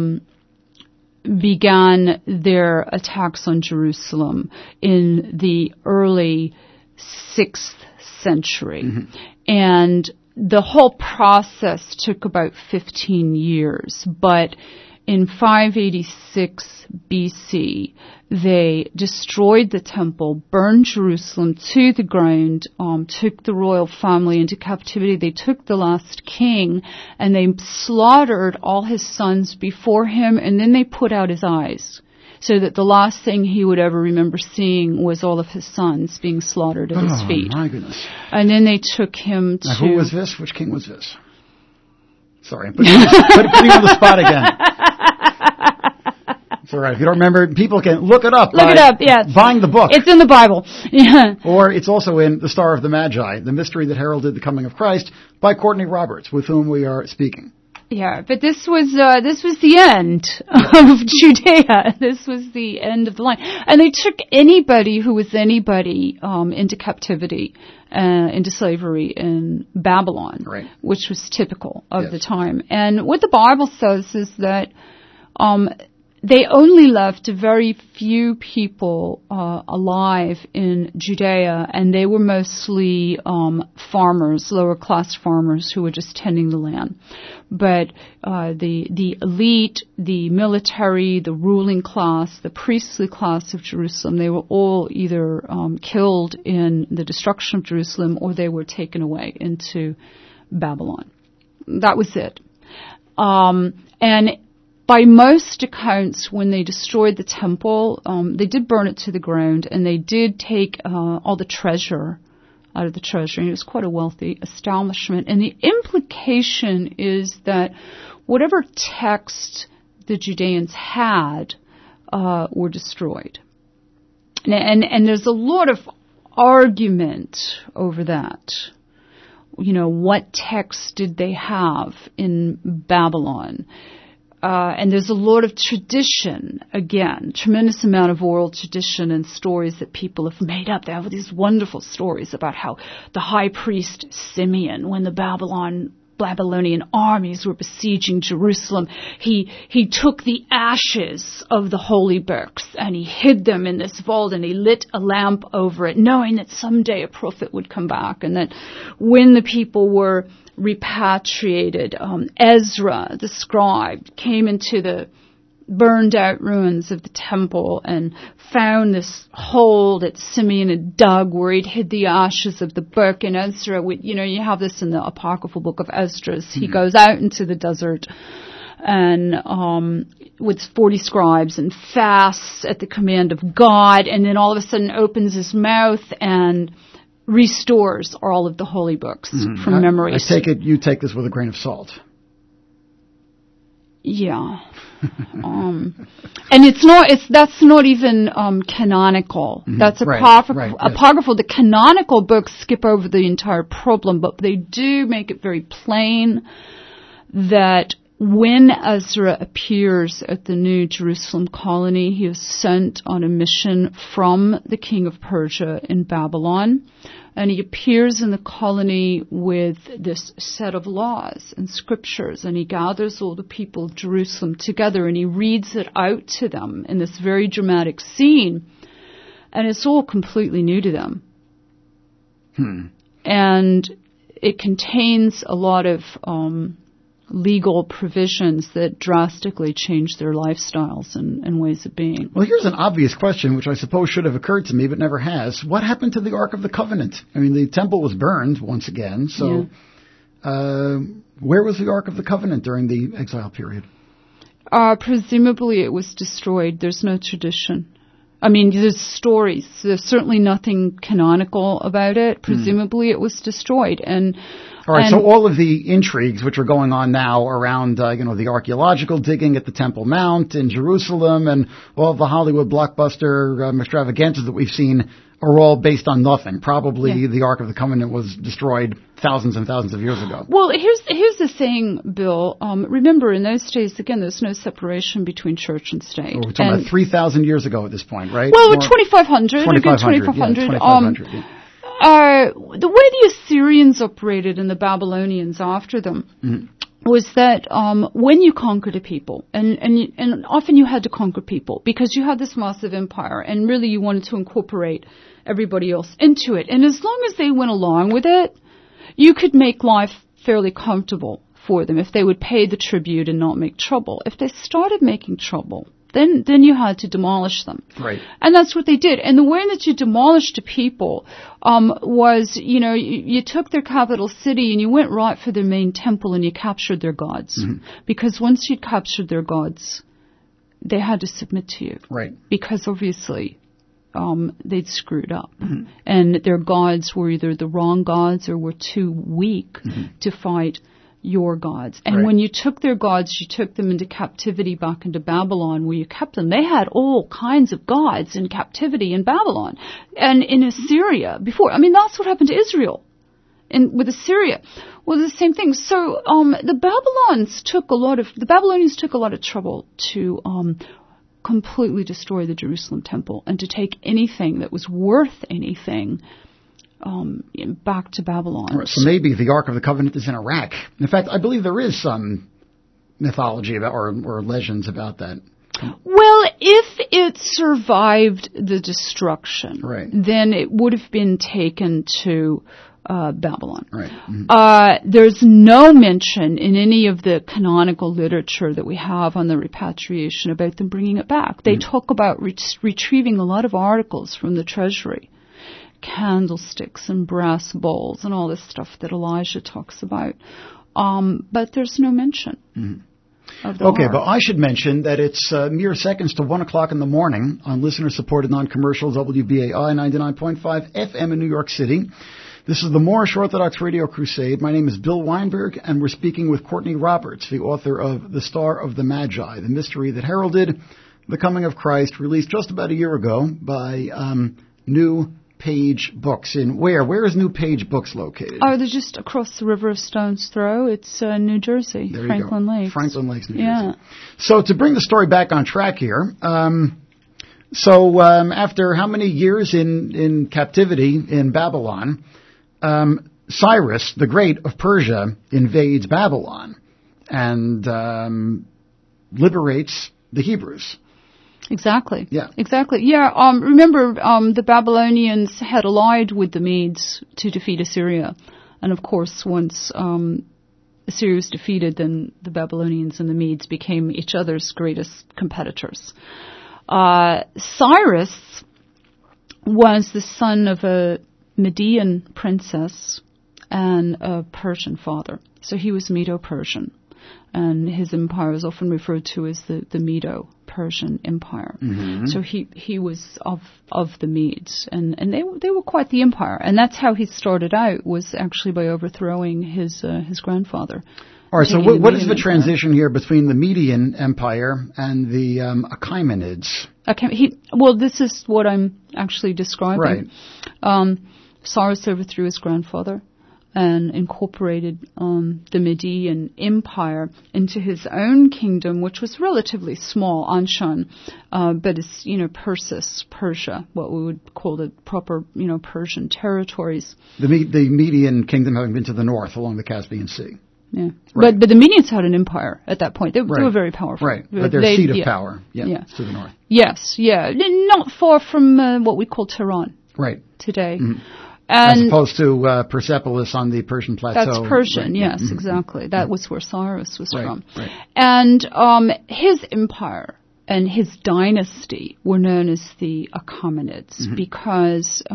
began their attacks on Jerusalem in the early 6th century. And the whole process took about 15 years, but in 586 BC, they destroyed the temple, burned Jerusalem to the ground, took the royal family into captivity. They took the last king, and they slaughtered all his sons before him, and then they put out his eyes, so that the last thing he would ever remember seeing was all of his sons being slaughtered at his feet. Oh, my goodness. And then they took him to... Now, who was this? Which king was this? Sorry, I'm putting you on the spot again. It's all right. If you don't remember, people can look it up. Look it up, yes. Buying the book. It's in the Bible. Yeah. Or it's also in The Star of the Magi, The Mystery That Heralded the Coming of Christ, by Courtney Roberts, with whom we are speaking. Yeah, but this was the end of Judea. This was the end of the line. And they took anybody who was anybody into captivity, into slavery in Babylon, which was typical of the time. And what the Bible says is that they only left a very few people alive in Judea, and they were mostly farmers, lower class farmers who were just tending the land. But the elite, the military, the ruling class, the priestly class of Jerusalem, they were all either killed in the destruction of Jerusalem, or they were taken away into Babylon. That was it. And by most accounts, when they destroyed the temple, they did burn it to the ground, and they did take all the treasure out of the treasury. It was quite a wealthy establishment. And the implication is that whatever text the Judeans had were destroyed. And there's a lot of argument over that. What text did they have in Babylon? And there's a lot of tradition, again, tremendous amount of oral tradition and stories that people have made up. They have these wonderful stories about how the high priest Simeon, when the Babylon Babylonian armies were besieging Jerusalem, he took the ashes of the holy books and he hid them in this vault and he lit a lamp over it, knowing that someday a prophet would come back, and that when the people were repatriated, Ezra, the scribe, came into the burned out ruins of the temple and found this hole that Simeon had dug where he'd hid the ashes of the book. And Ezra, you have this in the apocryphal book of Esdras. He goes out into the desert and with 40 scribes and fasts at the command of God, and then all of a sudden opens his mouth and restores all of the holy books from memory. I take it you take this with a grain of salt. Yeah. And that's not even canonical. That's apocryphal. Apocryphal. The canonical books skip over the entire problem, but they do make it very plain that when Ezra appears at the New Jerusalem colony, he is sent on a mission from the king of Persia in Babylon. And he appears in the colony with this set of laws and scriptures, and he gathers all the people of Jerusalem together and he reads it out to them in this very dramatic scene. And it's all completely new to them. And it contains a lot of legal provisions that drastically change their lifestyles and ways of being. Well, here's an obvious question, which I suppose should have occurred to me, but never has. What happened to the Ark of the Covenant? I mean, the temple was burned once again, so where was the Ark of the Covenant during the exile period? Presumably it was destroyed. There's no tradition. I mean, there's stories. There's certainly nothing canonical about it. Presumably it was destroyed. All right, so all of the intrigues which are going on now around, the archaeological digging at the Temple Mount in Jerusalem and all of the Hollywood blockbuster extravaganzas that we've seen are all based on nothing. Probably the Ark of the Covenant was destroyed thousands and thousands of years ago. Well, here's the thing, Bill. Remember, in those days, again, there's no separation between church and state. We're talking about 3,000 years ago at this point, right? Well, 2,500. 2,500. The way the Assyrians operated and the Babylonians after them was that when you conquered a people, and often you had to conquer people because you had this massive empire, and really you wanted to incorporate everybody else into it. And as long as they went along with it, you could make life fairly comfortable for them if they would pay the tribute and not make trouble. If they started making trouble, then you had to demolish them. Right. And that's what they did. And the way that you demolished a people was, you took their capital city and you went right for their main temple and you captured their gods. Because once you'd captured their gods, they had to submit to you. Right. Because obviously they'd screwed up. And their gods were either the wrong gods or were too weak to fight your gods. And when you took their gods, you took them into captivity back into Babylon where you kept them. They had all kinds of gods in captivity in Babylon and in Assyria before. I mean, that's what happened to Israel with Assyria. Well, the same thing. So the Babylonians took a lot of trouble to completely destroy the Jerusalem temple and to take anything that was worth anything back to Babylon. Right, so maybe the Ark of the Covenant is in Iraq. In fact, I believe there is some mythology about or legends about that. Well, if it survived the destruction, then it would have been taken to Babylon. Right. There's no mention in any of the canonical literature that we have on the repatriation about them bringing it back. They talk about retrieving a lot of articles from the treasury. Candlesticks and brass bowls and all this stuff that Elijah talks about. But there's no mention of the Okay, Ark. but I should mention that it's mere seconds to 1 o'clock in the morning on listener-supported non-commercial WBAI 99.5 FM in New York City. This is the Moorish Orthodox Radio Crusade. My name is Bill Weinberg, and we're speaking with Courtney Roberts, the author of The Star of the Magi, the mystery that heralded the coming of Christ, released just about a year ago by New Page Books. Where is New Page Books located? Oh, they're just across the river of Stone's Throw. It's New Jersey, there Franklin Lakes. Franklin Lakes, New Jersey. So to bring the story back on track here, after how many years in captivity in Babylon, Cyrus the Great of Persia invades Babylon and liberates the Hebrews. Exactly. Yeah. Exactly. Yeah. Remember, the Babylonians had allied with the Medes to defeat Assyria. And of course, once Assyria was defeated, then the Babylonians and the Medes became each other's greatest competitors. Cyrus was the son of a Median princess and a Persian father. So he was Medo-Persian. And his empire is often referred to as the Medo-Persian Empire. Mm-hmm. So he was of the Medes, and they were quite the empire. And that's how he started out, was actually by overthrowing his grandfather. All right, so what is the transition here between the Median Empire and the Achaemenids? Well, this is what I'm actually describing. Right. Cyrus overthrew his grandfather and incorporated the Median Empire into his own kingdom, which was relatively small, Anshan, but it's, Persis, Persia, what we would call the proper, Persian territories. The Median kingdom having been to the north along the Caspian Sea. Yeah, right. But the Medians had an empire at that point. They were very powerful. Right, but their seat of power, it's to the north. Yes, not far from what we call Tehran. Right. Today. Mm-hmm. As opposed to Persepolis on the Persian plateau. That's Persian, right. Yes, mm-hmm. exactly. That was where Cyrus was from. Right. And his empire and his dynasty were known as the Achaemenids mm-hmm. because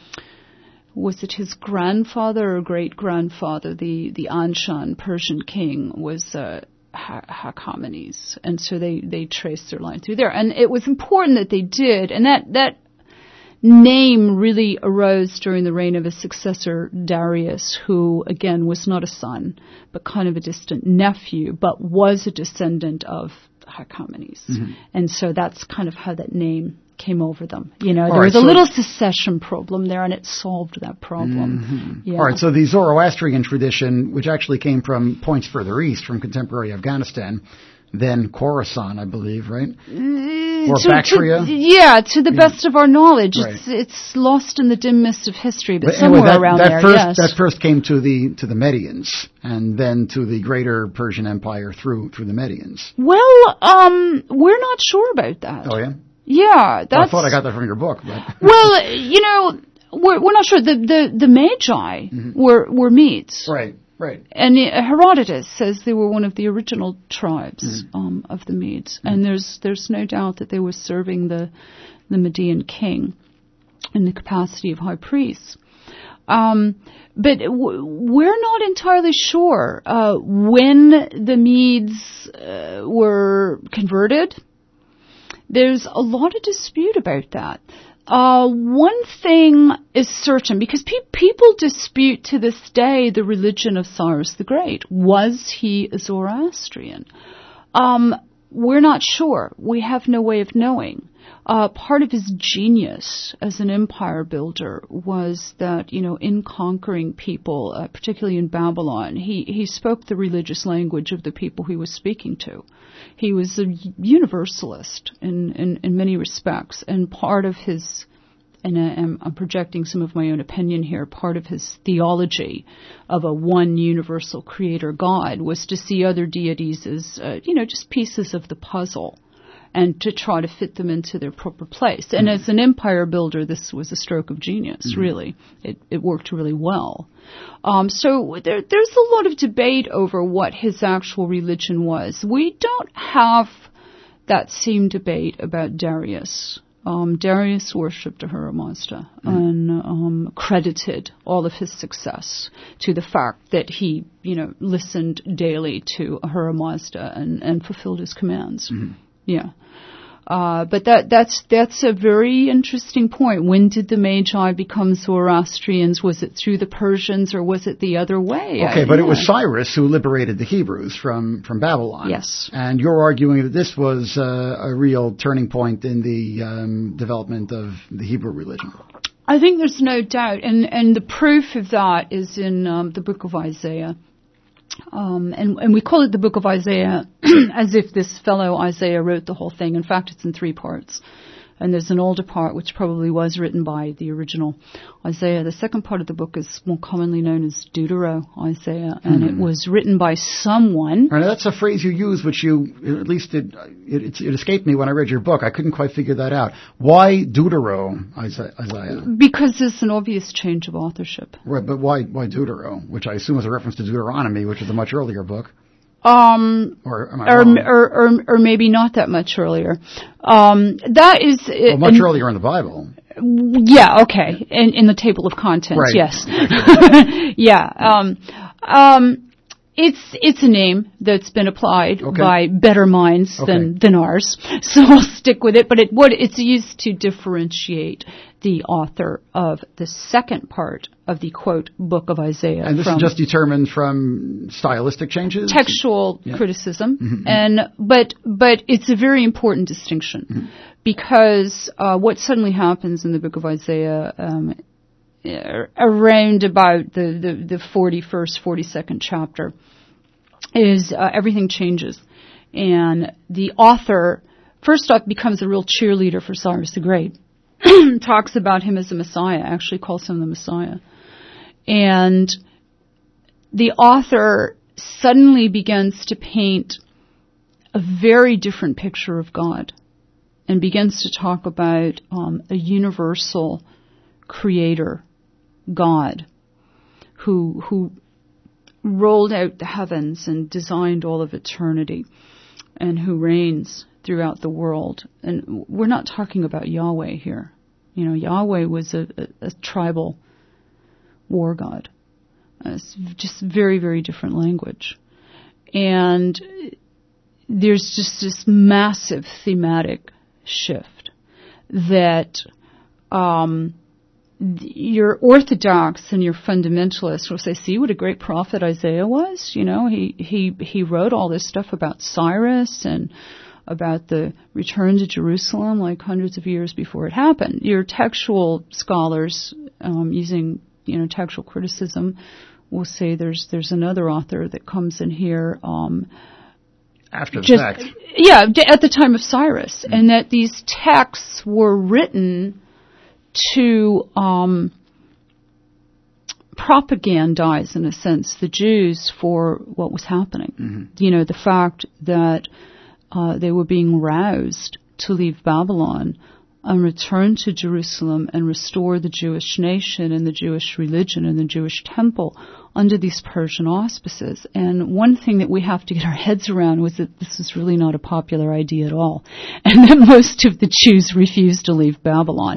was it his grandfather or great-grandfather, the Anshan Persian king, was Hachamenes. And so they traced their line through there. And it was important that they did, and that name really arose during the reign of his successor, Darius, who, again, was not a son, but kind of a distant nephew, but was a descendant of Hachamenes. Mm-hmm. And so that's kind of how that name came over them. There was a little secession problem there, and it solved that problem. Mm-hmm. Yeah. All right, so the Zoroastrian tradition, which actually came from points further east, from contemporary Afghanistan, then Khorasan, I believe, right? Or Bactria? To the best of our knowledge. Right. It's lost in the dim mist of history, but somewhere anyway, around there, yes. That first came to the Medians, and then to the greater Persian Empire through the Medians. Well, we're not sure about that. Oh, yeah? Yeah, I thought I got that from your book. But Well, we're not sure. The Magi mm-hmm. were Medes. Right. And Herodotus says they were one of the original tribes mm-hmm. Of the Medes. Mm-hmm. And there's no doubt that they were serving the Median king in the capacity of high priests. But we're not entirely sure when the Medes were converted. There's a lot of dispute about that. One thing is certain, because people dispute to this day the religion of Cyrus the Great. Was he a Zoroastrian? We're not sure. We have no way of knowing. Part of his genius as an empire builder was that, in conquering people, particularly in Babylon, he spoke the religious language of the people he was speaking to. He was a universalist in many respects, and part of his, and I'm projecting some of my own opinion here, part of his theology of a one universal creator God was to see other deities as, just pieces of the puzzle, and to try to fit them into their proper place. And mm-hmm. as an empire builder, this was a stroke of genius, mm-hmm. really. It worked really well. So there's a lot of debate over what his actual religion was. We don't have that same debate about Darius. Darius worshipped Ahura Mazda and credited all of his success to the fact that he, listened daily to Ahura Mazda and fulfilled his commands. Mm-hmm. Yeah. But that's a very interesting point. When did the Magi become Zoroastrians? Was it through the Persians or was it the other way? Okay, but it was Cyrus who liberated the Hebrews from Babylon. Yes. And you're arguing that this was a real turning point in the development of the Hebrew religion. I think there's no doubt, and the proof of that is in the book of Isaiah. And we call it the book of Isaiah as if this fellow Isaiah wrote the whole thing. In fact, it's in 3 parts. And there's an older part which probably was written by the original Isaiah. The second part of the book is more commonly known as Deutero-Isaiah, and it was written by someone. Right, that's a phrase you use, which you, at least it escaped me when I read your book. I couldn't quite figure that out. Why Deutero-Isaiah? Because there's an obvious change of authorship. Right, but why Deutero? Which I assume is a reference to Deuteronomy, which is a much earlier book. Or am I wrong? Or maybe not that much earlier. That is much earlier in the Bible. Yeah, okay. In the table of contents, right. Yes. Yeah. It's a name that's been applied by better minds than ours, so I'll stick with it. But it's used to differentiate the author of the second part of the quote book of Isaiah. And this is just determined from stylistic changes, textual criticism, but it's a very important distinction because what suddenly happens in the book of Isaiah. Around about the 41st, 42nd chapter is everything changes. And the author, first off, becomes a real cheerleader for Cyrus the Great. Talks about him as the Messiah, actually calls him the Messiah. And the author suddenly begins to paint a very different picture of God and begins to talk about a universal creator, God, who rolled out the heavens and designed all of eternity and who reigns throughout the world. And we're not talking about Yahweh here. You know, Yahweh was a tribal war god. It's just very, very different language. And there's just this massive thematic shift that your orthodox and your fundamentalists will say, see what a great prophet Isaiah was? You know, he wrote all this stuff about Cyrus and about the return to Jerusalem like hundreds of years before it happened. Your textual scholars, using, textual criticism, will say there's another author that comes in here, after the fact. Yeah, at the time of Cyrus, and that these texts were written to propagandize, in a sense, the Jews for what was happening. The fact that they were being roused to leave Babylon and return to Jerusalem and restore the Jewish nation and the Jewish religion and the Jewish temple under these Persian auspices. And one thing that we have to get our heads around was that this is really not a popular idea at all, and that most of the Jews refused to leave Babylon.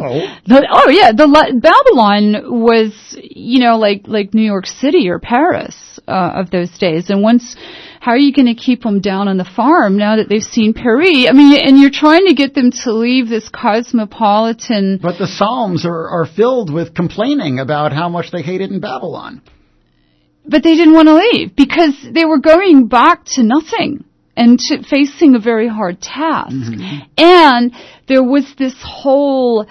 Babylon was, like New York City or Paris of those days. And how are you going to keep them down on the farm now that they've seen Paris? I mean, and you're trying to get them to leave this cosmopolitan... But the Psalms are filled with complaining about how much they hated in Babylon. But they didn't want to leave because they were going back to nothing and to facing a very hard task. And there was this whole...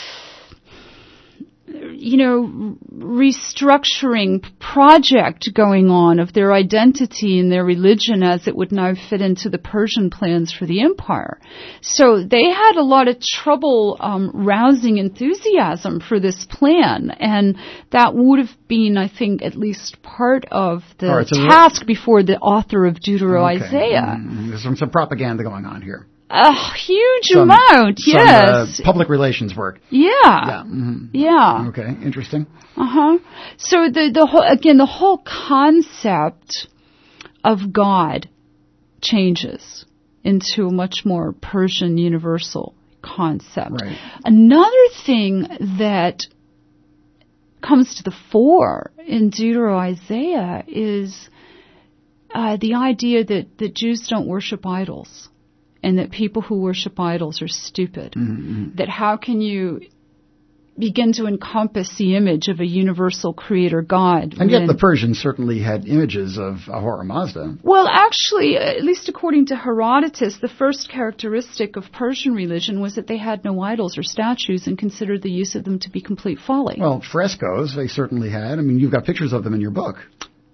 restructuring project going on of their identity and their religion as it would now fit into the Persian plans for the empire. So they had a lot of trouble rousing enthusiasm for this plan, and that would have been, I think, at least part of the task before the author of Deutero-Isaiah. There's some propaganda going on here. A huge amount, yes. Some public relations work. Yeah. Okay, interesting. So the whole concept of God changes into a much more Persian universal concept. Right. Another thing that comes to the fore in Deutero-Isaiah is the idea that Jews don't worship idols. And that people who worship idols are stupid. That how can you begin to encompass the image of a universal creator God? And yet the Persians certainly had images of Ahura Mazda. Well, actually, at least according to Herodotus, the first characteristic of Persian religion was that they had no idols or statues and considered the use of them to be complete folly. Well, frescoes they certainly had. I mean, you've got pictures of them in your book.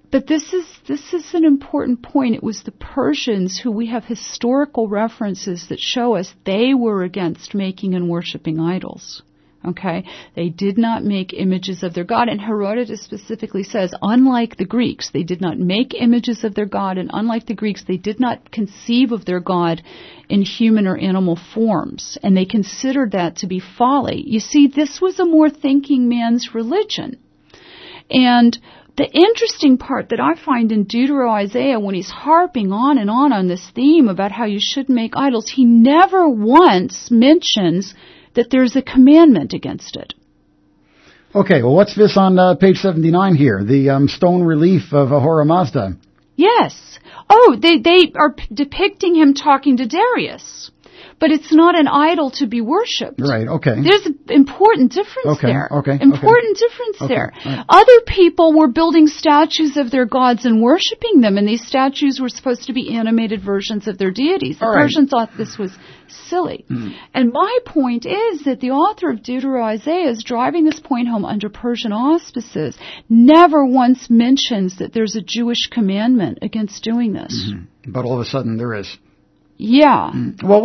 But this is an important point. It was the Persians who we have historical references that show us they were against making and worshiping idols. Okay? They did not make images of their God. And Herodotus specifically says, unlike the Greeks, they did not make images of their God, and unlike the Greeks, they did not conceive of their God in human or animal forms. And they considered that to be folly. You see, this was a more thinking man's religion. And the interesting part that I find in Deutero-Isaiah, when he's harping on this theme about how you shouldn't make idols, he never once mentions that there's a commandment against it. Okay, well, what's this on page 79 here? The stone relief of Ahura Mazda. Yes. Oh, they are depicting him talking to Darius. But it's not an idol to be worshipped. Right, okay. There's an important difference there. Important difference there. Right. Other people were building statues of their gods and worshiping them, and these statues were supposed to be animated versions of their deities. The Persians thought this was silly. And my point is that the author of Deutero-Isaiah is driving this point home under Persian auspices, never once mentions that there's a Jewish commandment against doing this. But all of a sudden there is. Yeah. Well,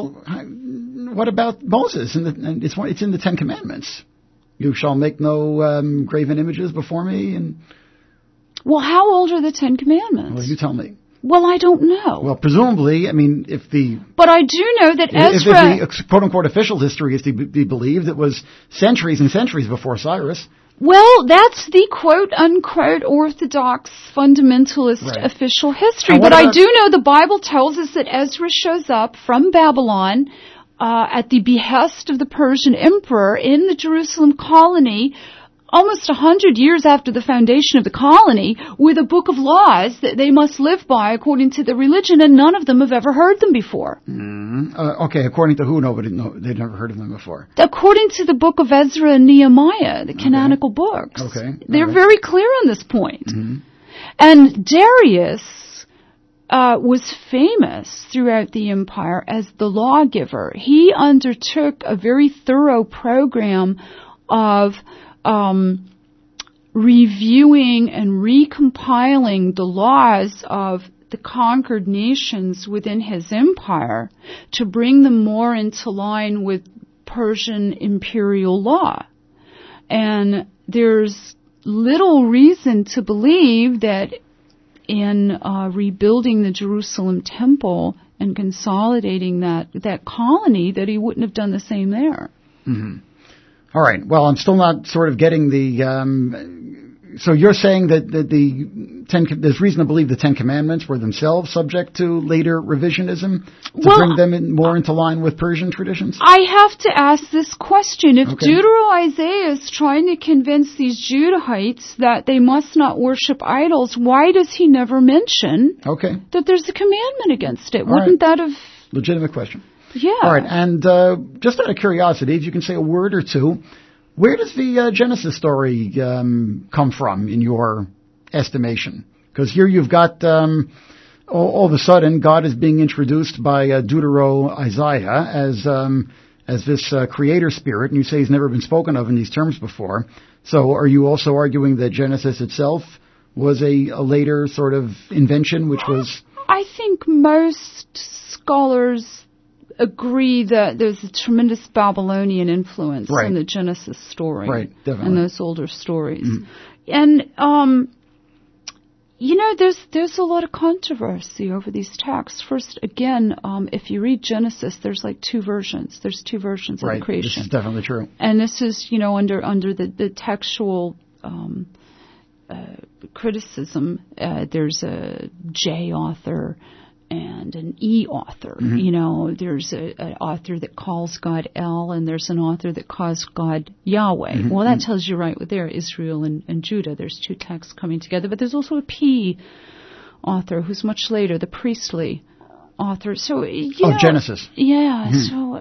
what about Moses? It's in the Ten Commandments. You shall make no graven images before me. And well, how old are the Ten Commandments? Well, you tell me. Well, I don't know. Well, presumably, I mean, But I do know that Ezra... If the quote-unquote official history is to be believed, it was centuries and centuries before Cyrus. Well, that's the quote-unquote Orthodox fundamentalist official history. But I do know the Bible tells us that Ezra shows up from Babylon at the behest of the Persian emperor in the Jerusalem colony almost 100 years after the foundation of the colony with a book of laws that they must live by according to the religion, and none of them have ever heard them before. Okay, according to who? They'd never heard of them before. According to the book of Ezra and Nehemiah, the canonical books. They're very clear on this point. And Darius was famous throughout the empire as the lawgiver. He undertook a very thorough program of reviewing and recompiling the laws of the conquered nations within his empire to bring them more into line with Persian imperial law. And there's little reason to believe that in rebuilding the Jerusalem temple and consolidating that colony that he wouldn't have done the same there. All right. Well, I'm still not sort of getting so you're saying that there's reason to believe the Ten Commandments were themselves subject to later revisionism to bring them more into line with Persian traditions? I have to ask this question. If Deutero-Isaiah is trying to convince these Judahites that they must not worship idols, why does he never mention that there's a commandment against it? Wouldn't that have... Legitimate question. Yeah. All right, and just out of curiosity, if you can say a word or two, where does the Genesis story come from in your estimation? Because here you've got, all of a sudden, God is being introduced by Deutero-Isaiah as this creator spirit, and you say he's never been spoken of in these terms before. So are you also arguing that Genesis itself was a later sort of invention, which was... I think most scholars agree that there's a tremendous Babylonian influence in the Genesis story and those older stories. And, there's a lot of controversy over these texts. First, again, if you read Genesis, there's like two versions. There's two versions of the creation. This is definitely true. And this is, under the textual criticism. There's a J author and an E author. There's an author that calls God El, and there's an author that calls God Yahweh. Well, that tells you right there, Israel and Judah. There's two texts coming together. But there's also a P author who's much later, the priestly author. So, Genesis. Yeah. So,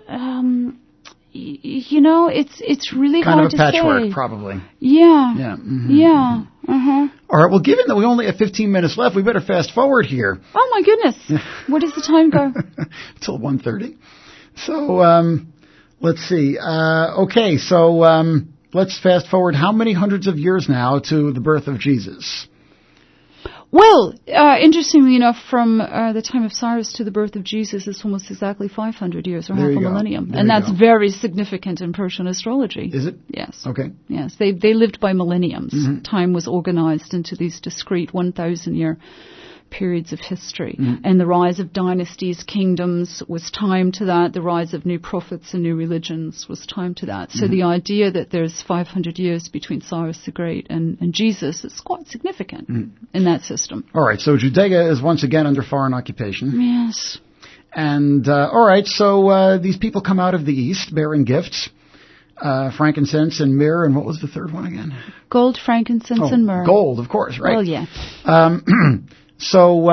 it's really hard to say. Kind of a patchwork, probably. Yeah. Yeah. Yeah. All right. Well, given that we only have 15 minutes left, we better fast forward here. Oh my goodness! Where does the time go? Till 1:30. So let's see. Okay. So let's fast forward. How many hundreds of years now to the birth of Jesus? Well, interestingly enough, from the time of Cyrus to the birth of Jesus, it's almost exactly 500 years, or half a millennium. And that's very significant in Persian astrology. Is it? Yes. Okay. Yes, they lived by millenniums. Mm-hmm. Time was organized into these discrete 1,000-year periods of history. Mm-hmm. And the rise of dynasties, kingdoms was timed to that. The rise of new prophets and new religions was timed to that. So the idea that there's 500 years between Cyrus the Great and Jesus is quite significant in that system. All right, so Judea is once again under foreign occupation. Yes. And, all right, so these people come out of the East bearing gifts. Frankincense and myrrh, and what was the third one again? Gold, frankincense, and myrrh. Gold, of course, right? Well, yeah. So,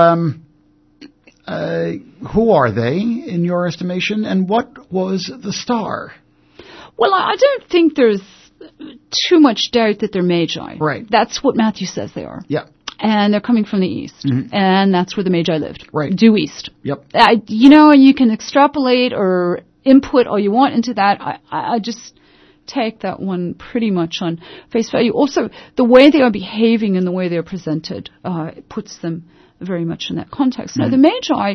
who are they, in your estimation, and what was the star? Well, I don't think there's too much doubt that they're magi. Right. That's what Matthew says they are. Yeah. And they're coming from the east, and that's where the magi lived. Right. Due east. Yep. And you can extrapolate or input all you want into that. I just take that one pretty much on face value. Also, the way they are behaving and the way they're presented puts them very much in that context. Now, the Magi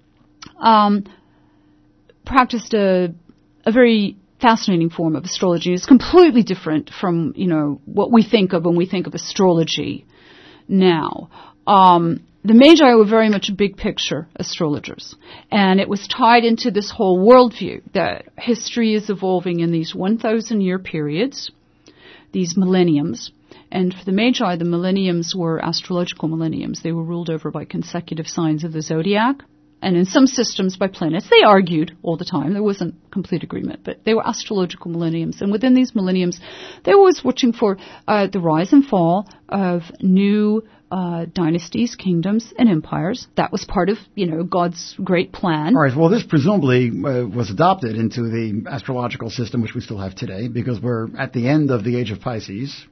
practiced a very fascinating form of astrology. It's completely different from, what we think of when we think of astrology now. The Magi were very much big picture astrologers, and it was tied into this whole worldview that history is evolving in these 1,000-year periods, these millenniums. And for the Magi, the millenniums were astrological millenniums. They were ruled over by consecutive signs of the zodiac, and in some systems by planets. They argued all the time. There wasn't complete agreement, but they were astrological millenniums. And within these millenniums, they were always watching for the rise and fall of new dynasties, kingdoms, and empires. That was part of, God's great plan. All right. Well, this presumably was adopted into the astrological system, which we still have today, because we're at the end of the age of Pisces.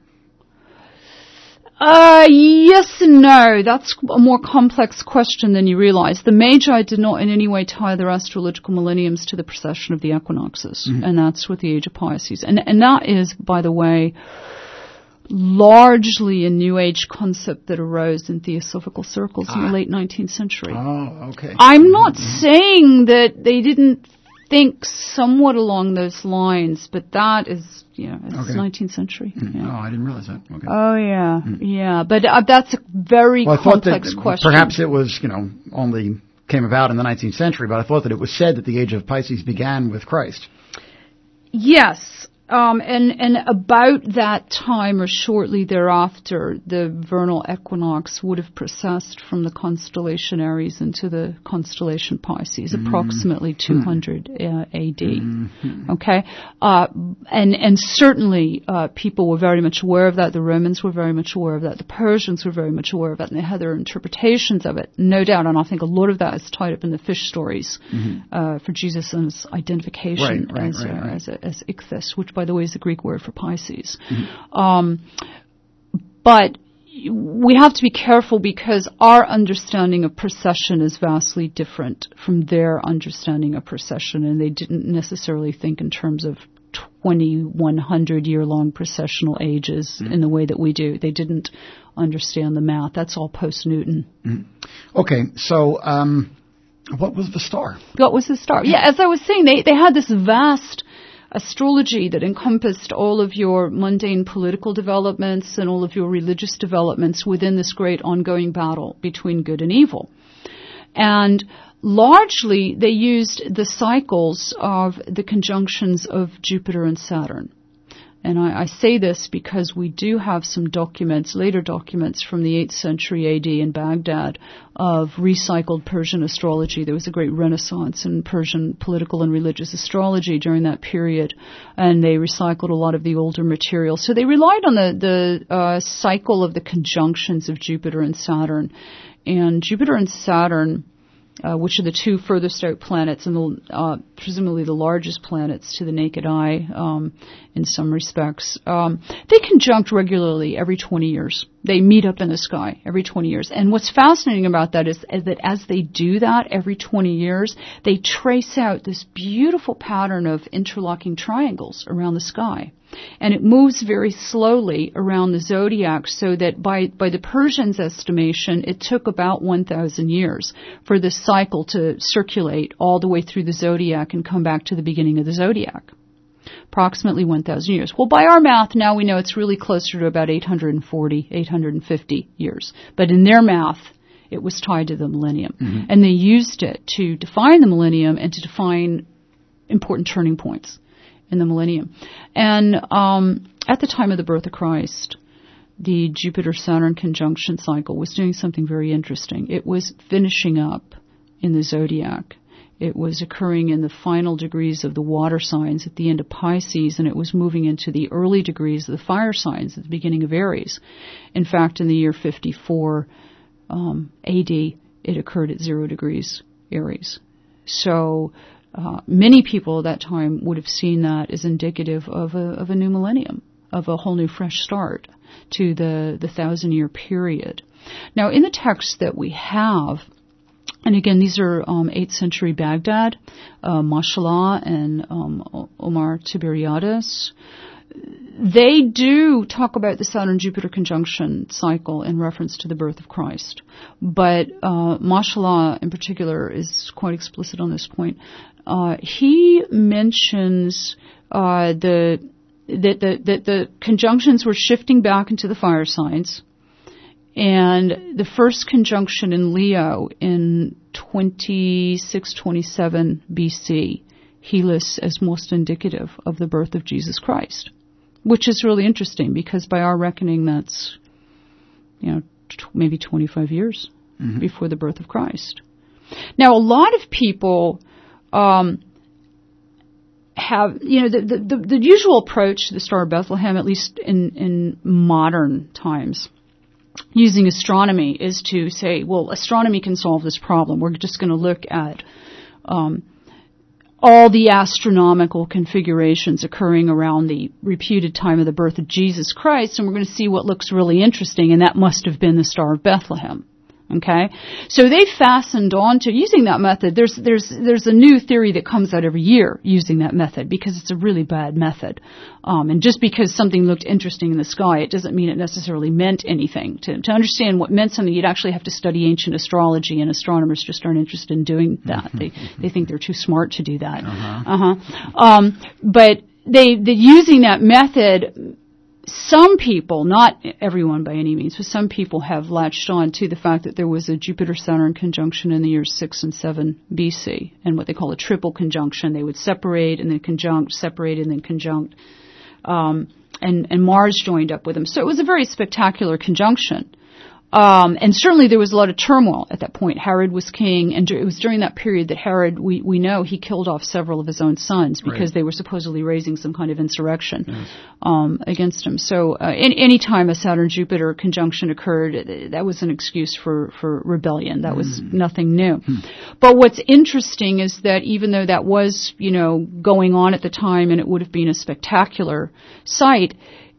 Yes and no. That's a more complex question than you realize. The Magi did not in any way tie their astrological millenniums to the precession of the equinoxes, and that's with the age of Pisces. And that is, by the way, largely a New Age concept that arose in theosophical circles in the late 19th century. Oh, okay. I'm not saying that they didn't think somewhat along those lines, but that is, it's 19th century. Yeah. Oh, I didn't realize that. Okay. Oh, yeah, yeah. But that's a very complex question. Perhaps it was, only came about in the 19th century, but I thought that it was said that the age of Pisces began with Christ. Yes. And about that time or shortly thereafter, the vernal equinox would have processed from the constellation Aries into the constellation Pisces, approximately 200 AD. Okay? And certainly, people were very much aware of that. The Romans were very much aware of that. The Persians were very much aware of that, and they had their interpretations of it, no doubt. And I think a lot of that is tied up in the fish stories, for Jesus' identification as ichthys, which, by the way, is a Greek word for Pisces. But we have to be careful because our understanding of precession is vastly different from their understanding of precession, and they didn't necessarily think in terms of 2,100-year-long precessional ages in the way that we do. They didn't understand the math. That's all post-Newton. Okay, so what was the star? What was the star? Yeah, as I was saying, they had this vast astrology that encompassed all of your mundane political developments and all of your religious developments within this great ongoing battle between good and evil. And largely, they used the cycles of the conjunctions of Jupiter and Saturn. And I say this because we do have some documents, later documents from the 8th century AD in Baghdad of recycled Persian astrology. There was a great renaissance in Persian political and religious astrology during that period, and they recycled a lot of the older material. So they relied on the cycle of the conjunctions of Jupiter and Saturn. And Jupiter and Saturn, which are the two furthest out planets and presumably the largest planets to the naked eye in some respects. They conjunct regularly every 20 years. They meet up in the sky every 20 years. And what's fascinating about that is that as they do that every 20 years, they trace out this beautiful pattern of interlocking triangles around the sky. And it moves very slowly around the zodiac, so that by the Persians' estimation, it took about 1,000 years for this cycle to circulate all the way through the zodiac and come back to the beginning of the zodiac. Approximately 1,000 years. Well, by our math, now we know it's really closer to about 840, 850 years. But in their math, it was tied to the millennium. Mm-hmm. And they used it to define the millennium and to define important turning points in the millennium. And at the time of the birth of Christ, the Jupiter-Saturn conjunction cycle was doing something very interesting. It was finishing up in the zodiac. It was occurring in the final degrees of the water signs at the end of Pisces, and it was moving into the early degrees of the fire signs at the beginning of Aries. In fact, in the year 54 AD, it occurred at 0 degrees Aries. So many people at that time would have seen that as indicative of a new millennium, of a whole new fresh start to the 1,000-year period. Now, in the text that we have, and again, these are 8th century Baghdad, Mashallah and Omar Tiberiades. They do talk about the Saturn-Jupiter conjunction cycle in reference to the birth of Christ. But Mashallah in particular is quite explicit on this point. He mentions that the conjunctions were shifting back into the fire signs. And the first conjunction in Leo in 2627 BC, he lists as most indicative of the birth of Jesus Christ, which is really interesting because by our reckoning, that's, maybe 25 years before the birth of Christ. Now, a lot of people have, the usual approach to the Star of Bethlehem, at least in modern times, using astronomy, is to say, well, astronomy can solve this problem. We're just going to look at all the astronomical configurations occurring around the reputed time of the birth of Jesus Christ, and we're going to see what looks really interesting, and that must have been the Star of Bethlehem. Okay, so they fastened on to using that method. There's a new theory that comes out every year using that method because it's a really bad method. And just because something looked interesting in the sky, it doesn't mean it necessarily meant anything. To understand what meant something, you'd actually have to study ancient astrology, and astronomers just aren't interested in doing that. They think they're too smart to do that. But using that method, some people, not everyone by any means, but some people have latched on to the fact that there was a Jupiter-Saturn conjunction in the years 6 and 7 BC, and what they call a triple conjunction. They would separate and then conjunct, separate and then conjunct, and Mars joined up with them. So it was a very spectacular conjunction. And certainly there was a lot of turmoil at that point. Herod was king, and it was during that period that Herod, we know, he killed off several of his own sons because they were supposedly raising some kind of insurrection against him. So any time a Saturn-Jupiter conjunction occurred, that was an excuse for rebellion. That was nothing new. But what's interesting is that even though that was, going on at the time and it would have been a spectacular sight,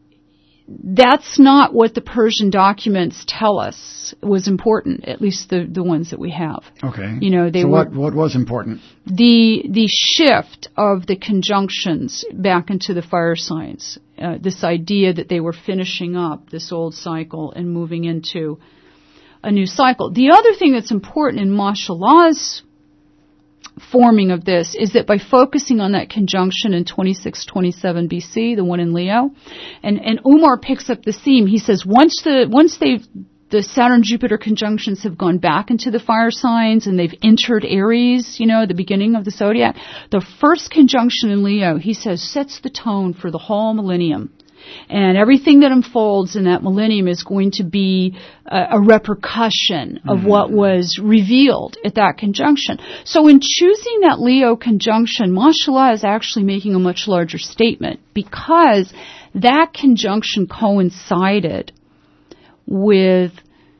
that's not what the Persian documents tell us was important, at least the ones that we have. Okay. So what was important? The shift of the conjunctions back into the fire signs, this idea that they were finishing up this old cycle and moving into a new cycle. The other thing that's important in Mashallah's forming of this is that by focusing on that conjunction in 2627 BC, the one in Leo, and Umar picks up the theme. He says once the Saturn-Jupiter conjunctions have gone back into the fire signs and they've entered Aries, the beginning of the zodiac, the first conjunction in Leo, he says, sets the tone for the whole millennium. And everything that unfolds in that millennium is going to be a repercussion of what was revealed at that conjunction. So in choosing that Leo conjunction, Mashallah is actually making a much larger statement because that conjunction coincided with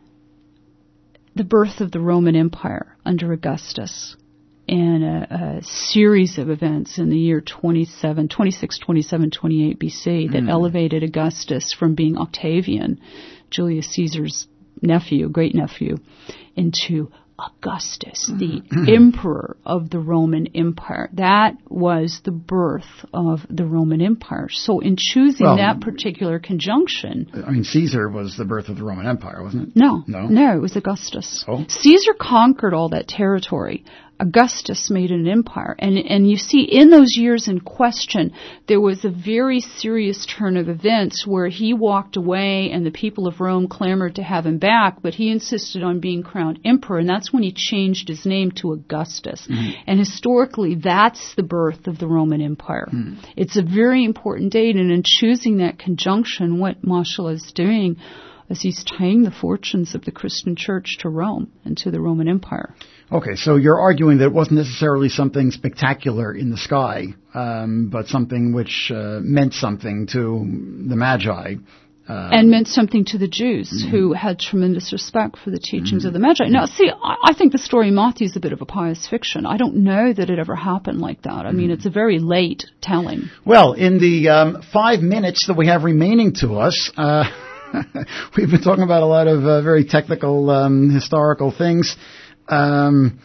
the birth of the Roman Empire under Augustus, and a series of events in the year 26, 27, 28 BC that elevated Augustus from being Octavian, Julius Caesar's nephew, great-nephew, into Augustus, the emperor of the Roman Empire. That was the birth of the Roman Empire. So in choosing that particular conjunction... I mean, Caesar was the birth of the Roman Empire, wasn't it? No, it was Augustus. Oh. Caesar conquered all that territory. Augustus made an empire. And you see, in those years in question, there was a very serious turn of events where he walked away and the people of Rome clamored to have him back, but he insisted on being crowned emperor, and that's when he changed his name to Augustus. And historically, that's the birth of the Roman Empire. It's a very important date, and in choosing that conjunction, what Mashallah is doing is he's tying the fortunes of the Christian church to Rome and to the Roman Empire. Okay, so you're arguing that it wasn't necessarily something spectacular in the sky, but something which meant something to the Magi. And meant something to the Jews, who had tremendous respect for the teachings of the Magi. Now, see, I think the story of Matthew is a bit of a pious fiction. I don't know that it ever happened like that. I mean, it's a very late telling. Well, in the 5 minutes that we have remaining to us... we've been talking about a lot of very technical historical things and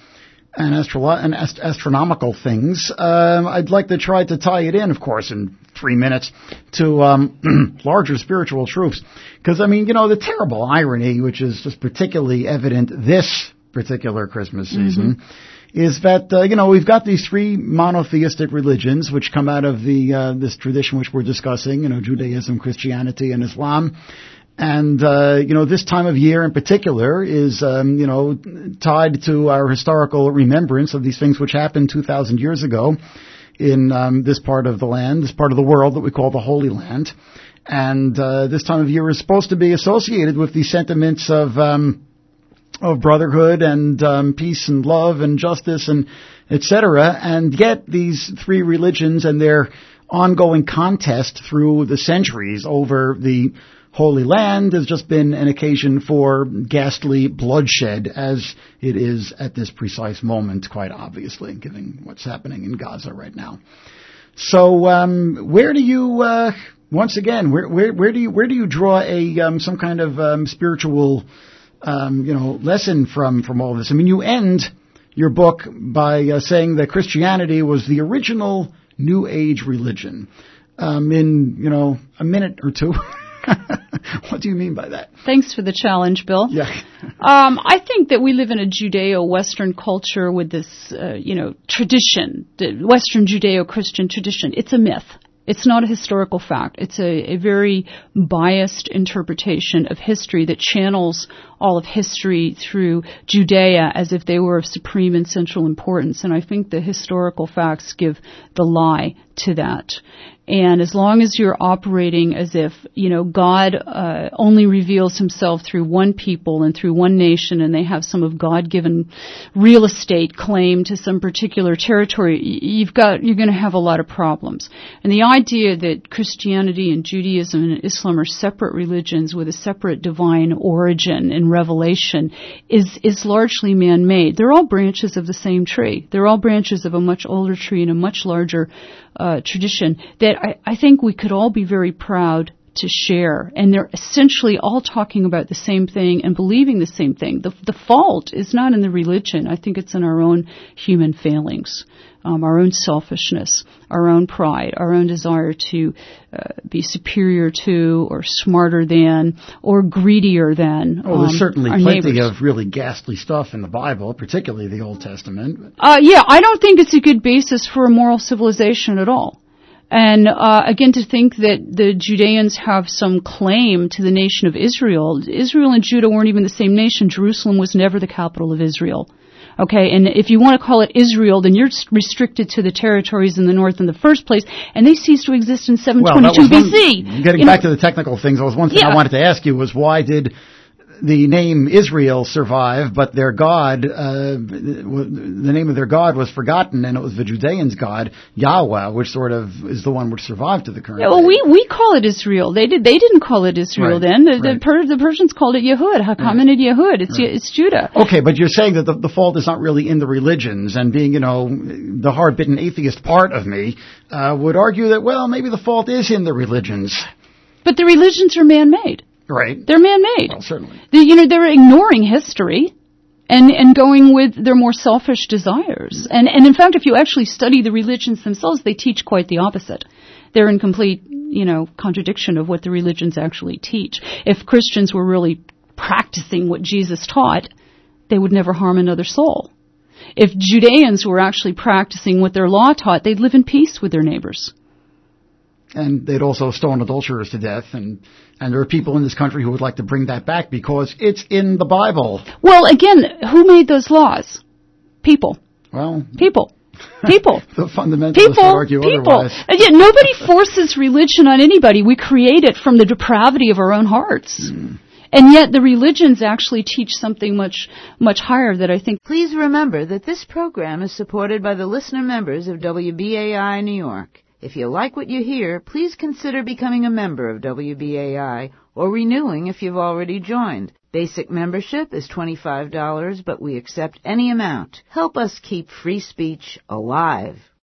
astronomical things. I'd like to try to tie it in, of course, in 3 minutes to larger spiritual truths. Because, I mean, the terrible irony, which is just particularly evident this particular Christmas season, is that, we've got these 3 monotheistic religions which come out of this tradition which we're discussing, Judaism, Christianity, and Islam. And, this time of year in particular is, tied to our historical remembrance of these things which happened 2,000 years ago in this part of the land, this part of the world that we call the Holy Land. And this time of year is supposed to be associated with these sentiments of brotherhood and peace and love and justice and etc. And yet these 3 religions and their ongoing contest through the centuries over the Holy Land has just been an occasion for ghastly bloodshed, as it is at this precise moment, quite obviously, given what's happening in Gaza right now. So, where do you, once again, where do you draw a some kind of spiritual lesson from all this? I mean, you end your book by saying that Christianity was the original New Age religion. In a minute or two. What do you mean by that? Thanks for the challenge, Bill. Yeah. I think that we live in a Judeo-Western culture with this, tradition, the Western Judeo-Christian tradition. It's a myth. It's not a historical fact. It's a very biased interpretation of history that channels all of history through Judea as if they were of supreme and central importance. And I think the historical facts give the lie to that. And as long as you're operating as if, God only reveals himself through one people and through one nation, and they have some of God-given real estate claim to some particular territory, you're going to have a lot of problems. And the idea that Christianity and Judaism and Islam are separate religions with a separate divine origin and revelation is largely man-made. They're all branches of the same tree. They're all branches of a much older tree and a much larger tradition that I think we could all be very proud to share. And they're essentially all talking about the same thing and believing the same thing. The fault is not in the religion. I think it's in our own human failings, our own selfishness, our own pride, our own desire to be superior to or smarter than or greedier than there's certainly our plenty neighbors. of really ghastly stuff in the Bible, particularly the Old Testament. I don't think it's a good basis for a moral civilization at all. And again, to think that the Judeans have some claim to the nation of Israel. Israel and Judah weren't even the same nation. Jerusalem was never the capital of Israel. Okay, and if you want to call it Israel, then you're restricted to the territories in the north in the first place, and they ceased to exist in 722 BC. Getting back to the technical things, one thing I wanted to ask you was why did the name Israel survive, but their God, the name of their God was forgotten, and it was the Judeans' God, Yahweh, which sort of is the one which survived to the current day. Well, we call it Israel. They didn't call it Israel then. The Persians called it Yehud. Hakamanid Yehud. It's Judah. Okay, but you're saying that the fault is not really in the religions, and being, the hard-bitten atheist part of me would argue that, well, maybe the fault is in the religions. But the religions are man-made. Right. They're man-made. Well, certainly. They're ignoring history. and going with their more selfish desires. And in fact, if you actually study the religions themselves, they teach quite the opposite. They're in complete, contradiction of what the religions actually teach. If Christians were really practicing what Jesus taught, they would never harm another soul. If Judeans were actually practicing what their law taught, they'd live in peace with their neighbors. And they'd also stone adulterers to death. And there are people in this country who would like to bring that back because it's in the Bible. Well, again, who made those laws? People. Well, People. The fundamentalists would argue otherwise. And yet nobody forces religion on anybody. We create it from the depravity of our own hearts. And yet the religions actually teach something much, much higher that I think. Please remember that this program is supported by the listener members of WBAI New York. If you like what you hear, please consider becoming a member of WBAI or renewing if you've already joined. Basic membership is $25, but we accept any amount. Help us keep free speech alive.